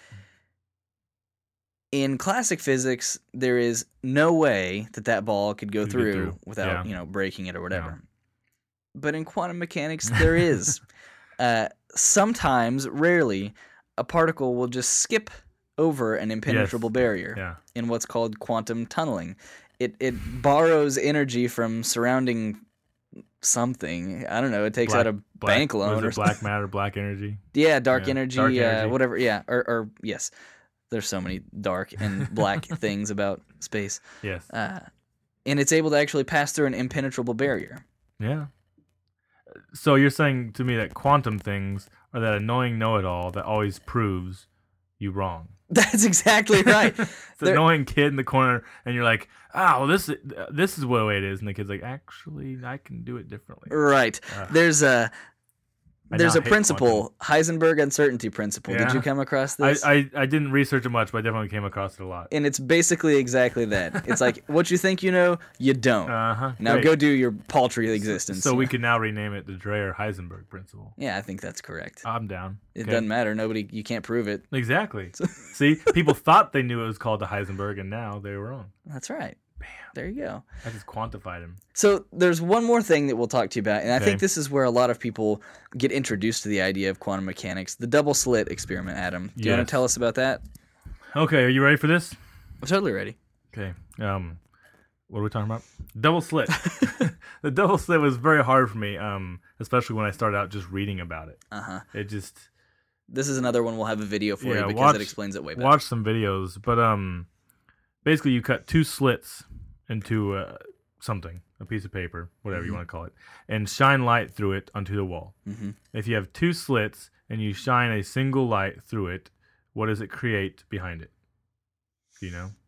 In classic physics, there is no way that ball could go Could get through through. without Yeah. breaking it or whatever. Yeah. But in quantum mechanics, there is. Sometimes, rarely, a particle will just skip over an impenetrable barrier Yeah. in what's called quantum tunneling. It borrows energy from surrounding something. I don't know. It takes out a bank loan Was or it something. black matter, black energy? Yeah, dark Yeah, energy, dark energy. whatever. Yeah, or yes. There's so many dark and black things about space. Yes. And it's able to actually pass through an impenetrable barrier. Yeah. So you're saying to me that quantum things are that annoying know-it-all that always proves you wrong. That's exactly right. It's an There- annoying kid in the corner, and you're like, well, this is what way it is, and the kid's like, actually, I can do it differently. Right. Ugh. There's a I there's now a hate principle, Heisenberg uncertainty principle. Did Yeah. you come across this? I didn't research it much, but I definitely came across it a lot. And it's basically exactly that. It's like what you think you know, you don't. Uh-huh. Now Great. go do your paltry existence. So we can now rename it the Dreyer-Heisenberg principle. Yeah, I think that's correct. I'm down. It Okay. doesn't matter. You can't prove it. Exactly. See, people thought they knew it was called the Heisenberg, and now they were wrong. That's right. There you go. I just quantified him. So there's one more thing that we'll talk to you about, and I think Okay. this is where a lot of people get introduced to the idea of quantum mechanics. The double slit experiment, Adam. Do you want Yes. to tell us about that? Okay, are you ready for this? I'm totally ready. Okay. What are we talking about? Double slit. The double slit was very hard for me, especially when I started out just reading about it. Uh-huh. It just This is another one we'll have a video for you Yeah, because watch- it explains it way better. watch some videos, but basically you cut two slits into something, a piece of paper, whatever you want to call it, and shine light through it onto the wall. Mm-hmm. If you have two slits and you shine a single light through it, what does it create behind it? Do you know?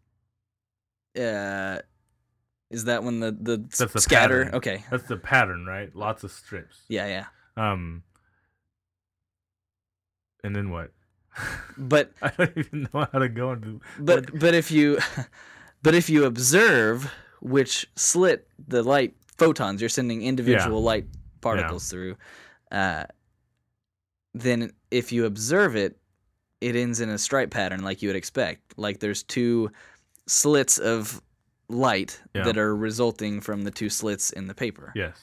Is that when the That's the scatter? pattern. Okay. That's the pattern, right? Lots of strips. Yeah. And then what? But I don't even know how to go into. but if you observe which slit the light photons you're sending individual light particles through, then if you observe it, it ends in a stripe pattern like you would expect. Like there's two slits of light Yeah. that are resulting from the two slits in the paper. Yes.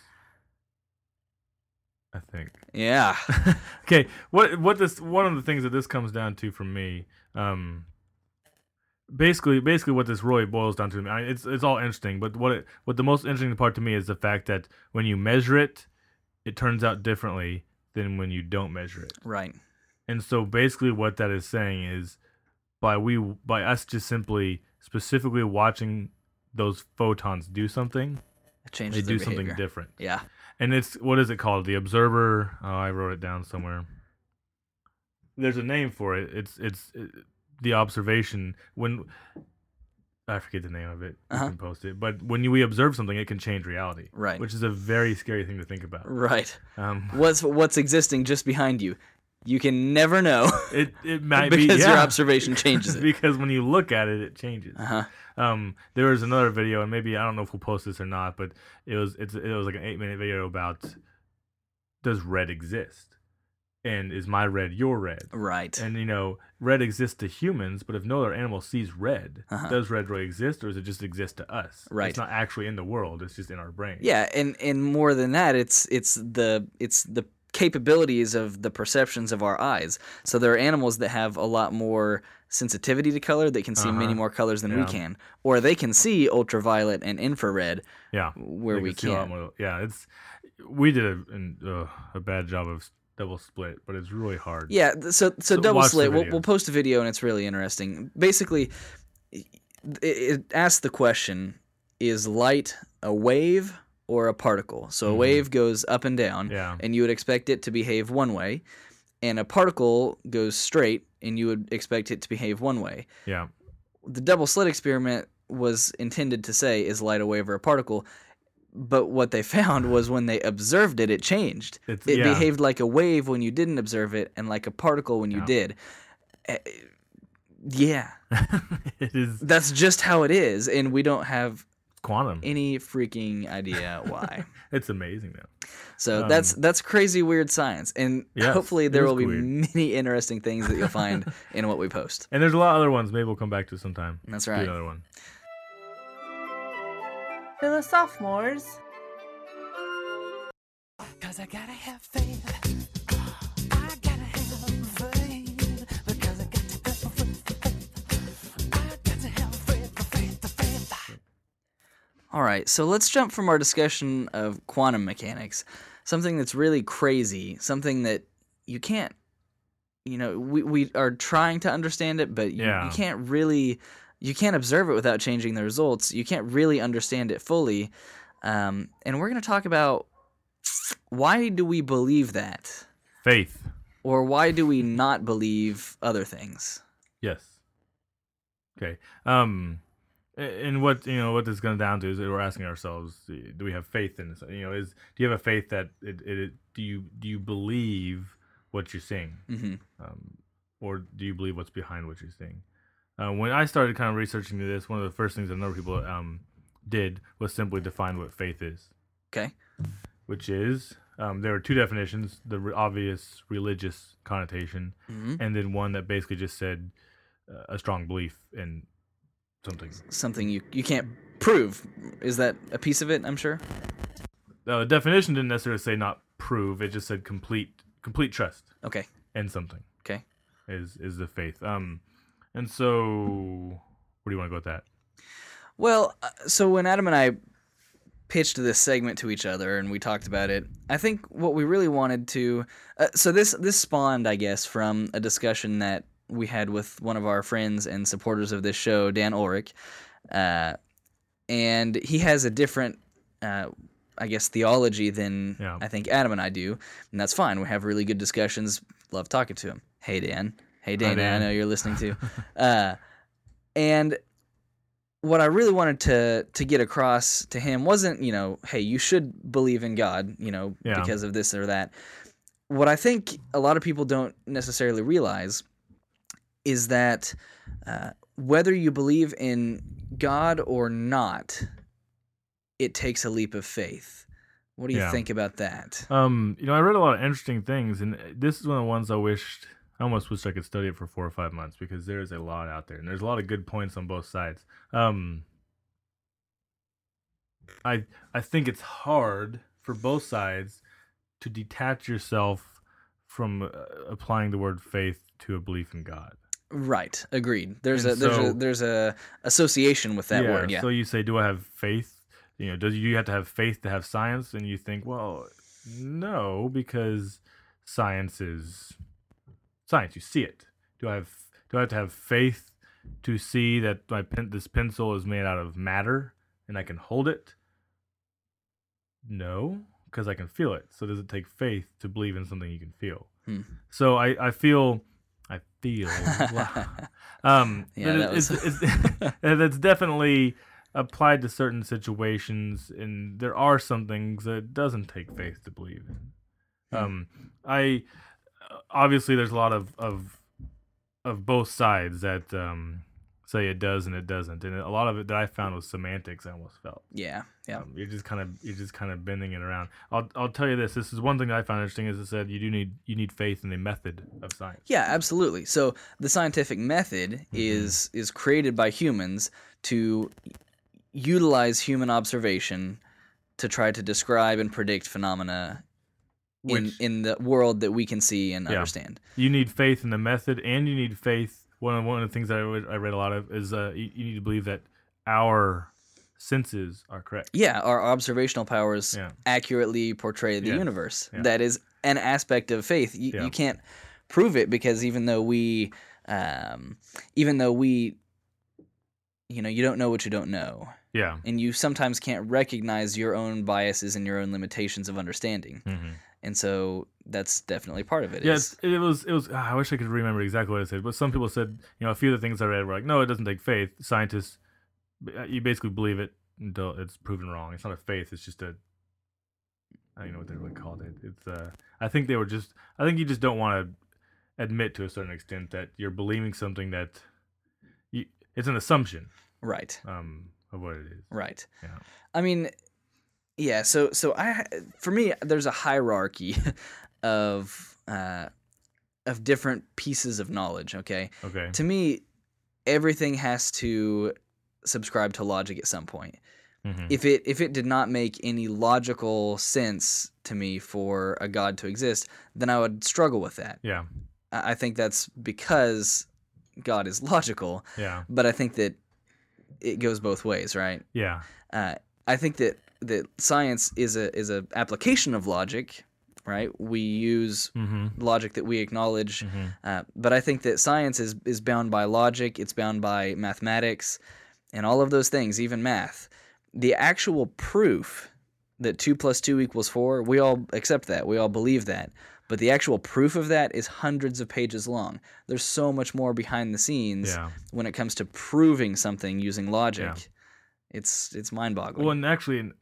I think. Yeah. Okay. What this one of the things that this comes down to for me, basically what this really boils down to. It's all interesting, but what the most interesting part to me is the fact that when you measure it, it turns out differently than when you don't measure it. Right. And so basically what that is saying is by us just simply specifically watching those photons do something, It changes they their do something behavior. different. Yeah. And it's, what is it called? The observer. Oh, I wrote it down somewhere. There's a name for it. It's the observation. When I forget the name of it, you Uh-huh. can post it. But when we observe something, it can change reality. Right. Which is a very scary thing to think about. Right. Um, What's existing just behind you? You can never know it might be because your yeah. observation changes it. Because when you look at it, it changes. Uh-huh. There was another video, and maybe I don't know if we'll post this or not, but it was like an 8-minute video about does red exist, and is my red your red? Right. And red exists to humans, but if no other animal sees red, Uh-huh. does red really exist, or does it just exist to us? Right. It's not actually in the world; it's just in our brain. Yeah, and more than that, it's the capabilities of the perceptions of our eyes. So there are animals that have a lot more sensitivity to color that can see many more colors than we Yeah. can, or they can see ultraviolet and infrared Yeah. where They we can see a lot can't. more- Yeah, we did a bad job of double split, but it's really hard. Yeah, so double watch the slit. video. We'll post a video and it's really interesting. Basically, it asks the question: is light a wave or a particle? So a wave goes up and down, Yeah. and you would expect it to behave one way, and a particle goes straight, and you would expect it to behave one way. Yeah. The double slit experiment was intended to say, is light a wave or a particle? But what they found was when they observed it, it changed. It's- It yeah. behaved like a wave when you didn't observe it, and like a particle when you Yeah. did. Yeah, It is that's just how it is, and we don't have quantum. any freaking idea why. It's amazing though. So that's crazy weird science, and Yes, hopefully it there is will be weird. many interesting things that you'll find in what we post. And there's a lot of other ones. Maybe we'll come back to sometime. That's Do right. another one. Fellow sophomores, Cause I gotta have faith. I gotta have faith. Because I got to have faith. I got to have faith. All right, so let's jump from our discussion of quantum mechanics, something that's really crazy, something that you can't, we are trying to understand it, but you Yeah. can't really, you can't observe it without changing the results. You can't really understand it fully. And we're going to talk about why do we believe that? Faith. Or why do we not believe other things? Yes. Okay. And what what this comes down to is that we're asking ourselves: do we have faith in this? Do you have a faith that do you believe what you're seeing, or do you believe what's behind what you're seeing? When I started kind of researching this, one of the first things I know people did was simply define what faith is. Okay. Which is there are two definitions: the obvious religious connotation, and then one that basically just said a strong belief in something. Something you can't prove. Is that a piece of it, I'm sure? The definition didn't necessarily say not prove; it just said complete trust Okay. in something Okay. is the faith. And so where do you want to go with that? Well, so when Adam and I pitched this segment to each other and we talked about it, I think what we really wanted to so this spawned, I guess, from a discussion that we had with one of our friends and supporters of this show, Dan Ulrich, and he has a different I guess theology than Yeah. I think Adam and I do, and that's fine. We have really good discussions. Love talking to him. Hey Dan. Hey Dana, Dan. I know you're listening too. And what I really wanted to get across to him wasn't, hey, you should believe in God, Yeah. because of this or that. What I think a lot of people don't necessarily realize is that whether you believe in God or not, it takes a leap of faith. What do you Yeah. think about that? I read a lot of interesting things, and this is one of the ones I almost wished I could study it for 4 or 5 months, because there is a lot out there, and there's a lot of good points on both sides. I think it's hard for both sides to detach yourself from applying the word faith to a belief in God. Right, agreed. There's And there's a association with that word. Yeah. So you say, do I have faith? Do you have to have faith to have science? And you think, well, no, because science is science. You see it. Do I have to have faith to see that this pencil is made out of matter and I can hold it? No, because I can feel it. So does it take faith to believe in something you can feel? So I feel. Yeah, that it's definitely applied to certain situations, and there are some things that it doesn't take faith to believe in. I obviously there's a lot of both sides that say it does and it doesn't, and a lot of it that I found was semantics. I almost felt. Yeah. You're just kind of bending it around. I'll tell you this. This is one thing that I found interesting. Is it said you need faith in the method of science. Yeah, absolutely. So the scientific method is created by humans to utilize human observation to try to describe and predict phenomena in the world that we can see and understand. You need faith in the method, and you need faith. One of the things that I read a lot of is you need to believe that our senses are correct. Yeah, our observational powers Yeah. accurately portray the Yes. universe. Yeah. That is an aspect of faith. Yeah. You can't prove it, because even though we you don't know what you don't know. Yeah. And you sometimes can't recognize your own biases and your own limitations of understanding. And so that's definitely part of it. Yes, it was. I wish I could remember exactly what it said, but some people said, a few of the things I read were like, no, it doesn't take faith. Scientists, you basically believe it it's proven wrong. It's not a faith. It's just a, I don't even know what they really called it. It's I think they were just. I think you just don't want to admit to a certain extent that you're believing something that it's an assumption Right. of what it is. Right. Yeah. I mean, yeah. So for me, there's a hierarchy of different pieces of knowledge. Okay. Okay. To me, everything has to subscribe to logic at some point. Mm-hmm. If it did not make any logical sense to me for a God to exist, then I would struggle with that. Yeah. I think that's because God is logical, Yeah. but I think that it goes both ways, right? Yeah. I think that science is a application of logic, right? We use Mm-hmm. logic that we acknowledge, Mm-hmm. but I think that science is bound by logic. It's bound by mathematics, and all of those things, even math. The actual proof that 2 + 2 = 4, we all accept that. We all believe that. But the actual proof of that is hundreds of pages long. There's so much more behind the scenes Yeah. when it comes to proving something using logic. Yeah. It's mind-boggling. Well, and actually,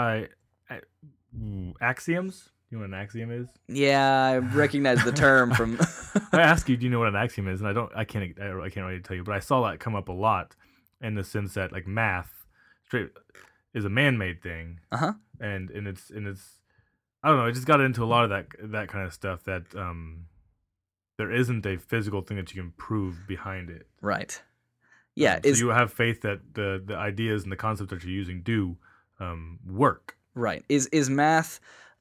axioms. You know what an axiom is? Yeah, I recognize the term from. I ask you, do you know what an axiom is? And I can't really tell you, but I saw that come up a lot in the sense that like math, straight is a man-made thing, Uh-huh. and it's I don't know. It just got into a lot of that kind of stuff that there isn't a physical thing that you can prove behind it. Right. Yeah. So you have faith that the ideas and the concepts that you're using do work. Right. Is math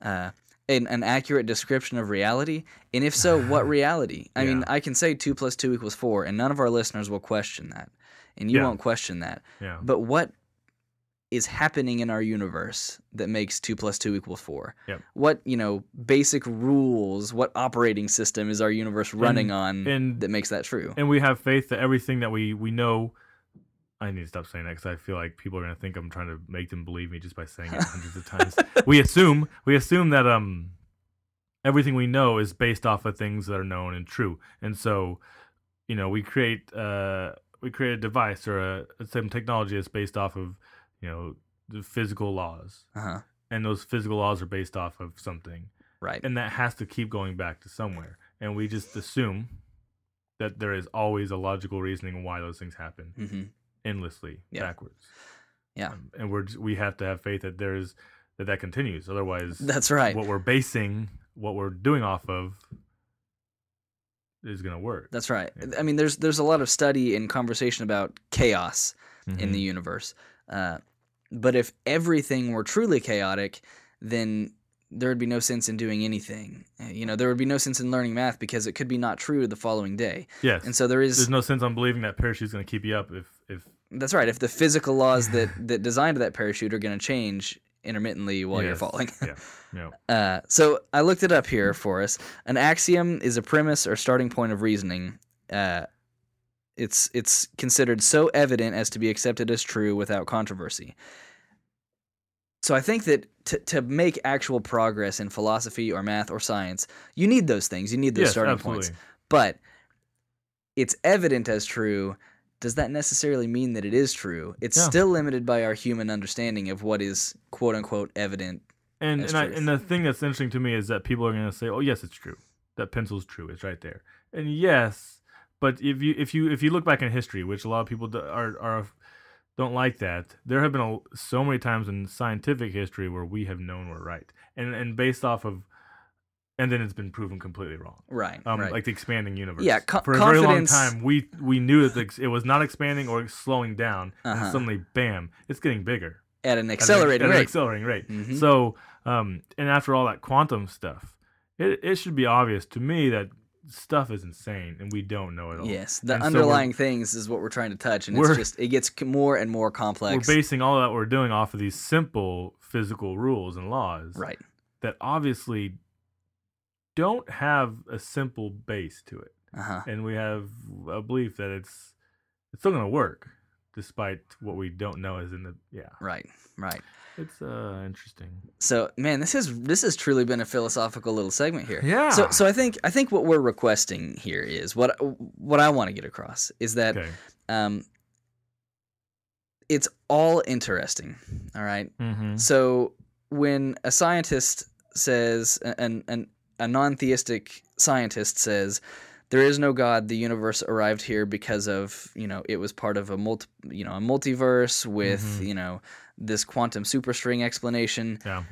an accurate description of reality? And if so, what reality? I mean, Yeah. I can say 2 + 2 = 4, and none of our listeners will question that, and you Yeah. won't question that. Yeah. But what is happening in our universe that makes 2 + 2 = 4? Yep. What basic rules? What operating system is our universe running on and- that makes that true? And we have faith that everything that we know. I need to stop saying that because I feel like people are going to think I'm trying to make them believe me just by saying it hundreds of times. We assume that everything we know is based off of things that are known and true, and so we create a device or some technology that's based off of the physical laws, Uh-huh. and those physical laws are based off of something, Right. and that has to keep going back to somewhere, and we just assume that there is always a logical reasoning why those things happen. Mm-hmm. Endlessly Yeah. backwards. Yeah. And we have to have faith that that continues. Otherwise, That's right. what we're basing what we're doing off of is going to work. That's right. Yeah. I mean, there's a lot of study and conversation about chaos in Mhm. the universe. But if everything were truly chaotic, then there would be no sense in doing anything. There would be no sense in learning math because it could be not true the following day. Yes. And so there's no sense on believing that parachute's going to keep you up if that's right. If the physical laws that designed that parachute are going to change intermittently while you're Yes. falling. Yeah. So I looked it up here for us. An axiom is a premise or starting point of reasoning. It's considered so evident as to be accepted as true without controversy. So I think that to make actual progress in philosophy or math or science, you need those things. You need those Yes, starting absolutely. points. But it's evident as true. Does that necessarily mean that it is true? It's Yeah. still limited by our human understanding of what is quote unquote evident. And That's and, truth. and the thing that's interesting to me is that people are going to say, "Oh, yes, it's true. That pencil's true. It's right there." And yes, but if you look back in history, which a lot of people don't like that, there have been so many times in scientific history where we have known we're right, and based off of, and then it's been proven completely wrong. Right. Like right. the expanding universe. Yeah, for a very long confidence- time, we knew that it was not expanding or slowing down, Uh-huh. and suddenly, bam, it's getting bigger At an accelerating at an rate. accelerating rate. Mhm. So, and after all that quantum stuff, it should be obvious to me that stuff is insane and we don't know it all. Yes, the And so underlying things is what we're trying to touch, and it gets more and more complex. we're basing all that we're doing off of these simple physical rules and laws, Right. that obviously don't have a simple base to it, Uh-huh. and we have a belief that it's still going to work despite what we don't know is in the Right. Right. It's interesting. So, man, this has truly been a philosophical little segment here. Yeah. So I think what we're requesting here is what I want to get across is that Okay. it's all interesting. All right. Mm-hmm. So when a scientist says, a non-theistic scientist says, there is no God, the universe arrived here because of, it was part of a multiverse with, this quantum superstring explanation. Yeah.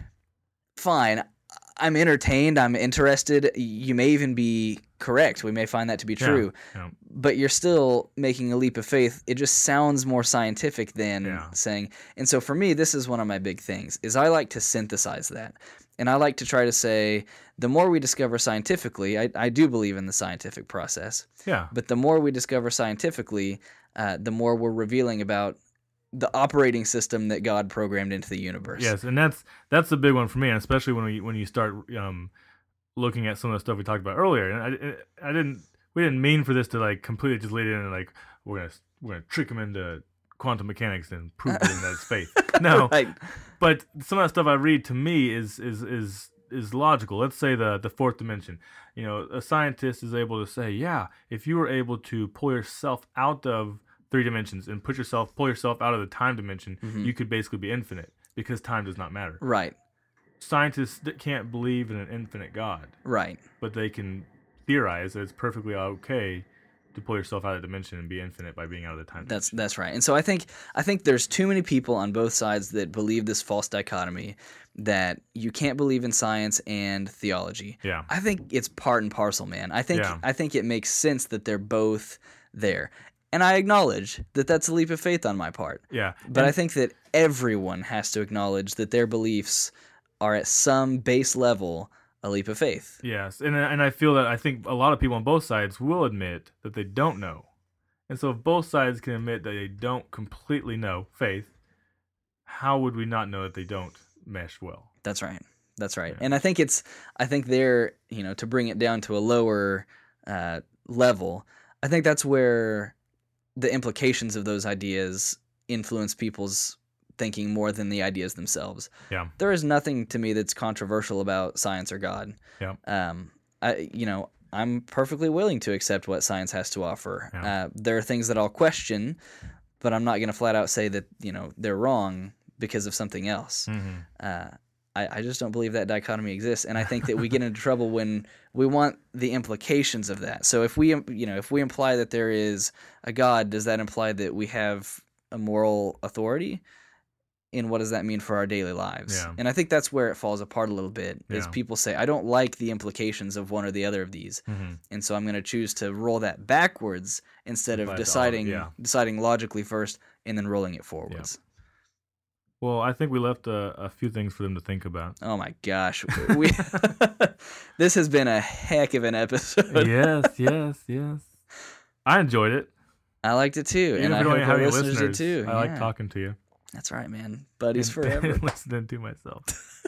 Fine. I'm entertained. I'm interested. You may even be correct. We may find that to be true. Yeah. But you're still making a leap of faith. It just sounds more scientific than saying. And so for me, this is one of my big things, is I like to synthesize that. And I like to try to say, the more we discover scientifically, I do believe in the scientific process. Yeah. But the more we discover scientifically, the more we're revealing about the operating system that God programmed into the universe. Yes, and that's the big one for me, and especially when you start looking at some of the stuff we talked about earlier. And we didn't mean for this to like completely just lead in and like we're gonna trick him into quantum mechanics and prove to him that it's faith. No, Right. But some of that stuff I read to me is logical. Let's say the fourth dimension. A scientist is able to say, yeah, if you were able to pull yourself out of 3 dimensions and pull yourself out of the time dimension, you could basically be infinite because time does not matter. Right. Scientists can't believe in an infinite God, Right. but they can theorize that it's perfectly okay to pull yourself out of the dimension and be infinite by being out of the time dimension. That's right. And so I think there's too many people on both sides that believe this false dichotomy that you can't believe in science and theology. Yeah. I think it's part and parcel, man. I think it makes sense that they're both there. And I acknowledge that that's a leap of faith on my part. Yeah. But I think that everyone has to acknowledge that their beliefs are at some base level a leap of faith. Yes, and I feel that I think a lot of people on both sides will admit that they don't know. And so if both sides can admit that they don't completely know faith, how would we not know that they don't mesh well? That's right. That's right. Yeah. And I think they're, to bring it down to a lower level, I think that's where the implications of those ideas influence people's thinking more than the ideas themselves. Yeah. There is nothing to me that's controversial about science or God. Yeah. I'm perfectly willing to accept what science has to offer. Yeah. There are things that I'll question, but I'm not going to flat out say that, they're wrong because of something else. Mm-hmm. I just don't believe that dichotomy exists, and I think that we get into trouble when we want the implications of that. So if we imply that there is a God, does that imply that we have a moral authority? And what does that mean for our daily lives? Yeah. And I think that's where it falls apart a little bit, is Yeah. people say, I don't like the implications of one or the other of these, Mm-hmm. and so I'm going to choose to roll that backwards instead of Apply it to all, deciding yeah. deciding logically first and then rolling it forwards. Well, I think we left a few things for them to think about. Oh my gosh, we this has been a heck of an episode. Yes. I enjoyed it. I liked it too, Even and if I we hope don't our have any listeners did listeners, too. I like talking to you. That's right, man. Buddies And- forever. and listening to myself.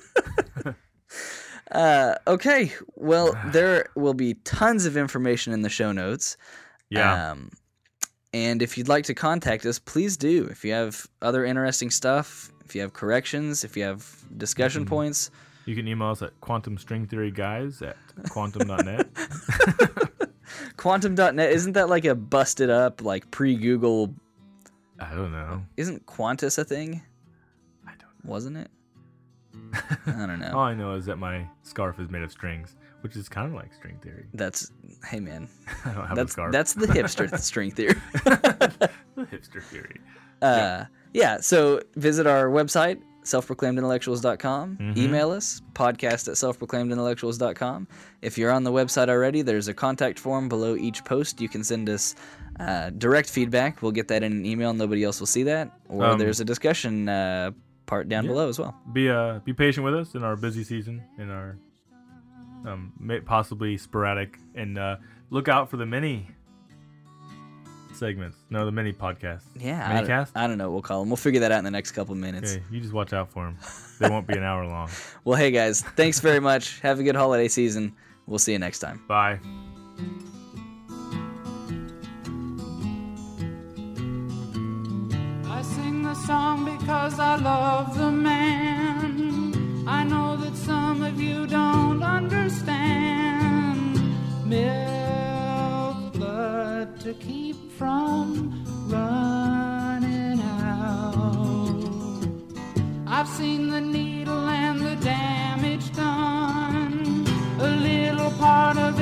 Okay, well, there will be tons of information in the show notes. Yeah. And if you'd like to contact us, please do. If you have other interesting stuff, if you have corrections, if you have discussion points. You can email us at quantumstringtheoryguys@quantum.net. Quantum.net, isn't that like a busted up, like pre-Google? I don't know. Isn't Qantas a thing? I don't know. Wasn't it? I don't know. All I know is that my scarf is made of strings, which is kind of like string theory. Hey man, I don't have a that's scarf. that's the hipster string theory. the hipster theory. Yeah, so visit our website, selfproclaimedintellectuals.com. Mhm. Email us, podcast@selfproclaimedintellectuals.com. If you're on the website already, there's a contact form below each post. You can send us direct feedback. We'll get that in an email. Nobody else will see that. Or there's a discussion part down below as well. Be patient with us in our busy season, in our possibly sporadic, and look out for the mini segments. No, the mini podcasts. Yeah, Minicast? I don't know what we'll call them. We'll figure that out in the next couple of minutes. Okay, you just watch out for them. They won't be an hour long. Well, hey guys, thanks very much. Have a good holiday season. We'll see you next time. Bye. I sing the song because I love the man. I know that some of you don't understand. Milk blood to keep from running out. the needle and the damage done. A little part of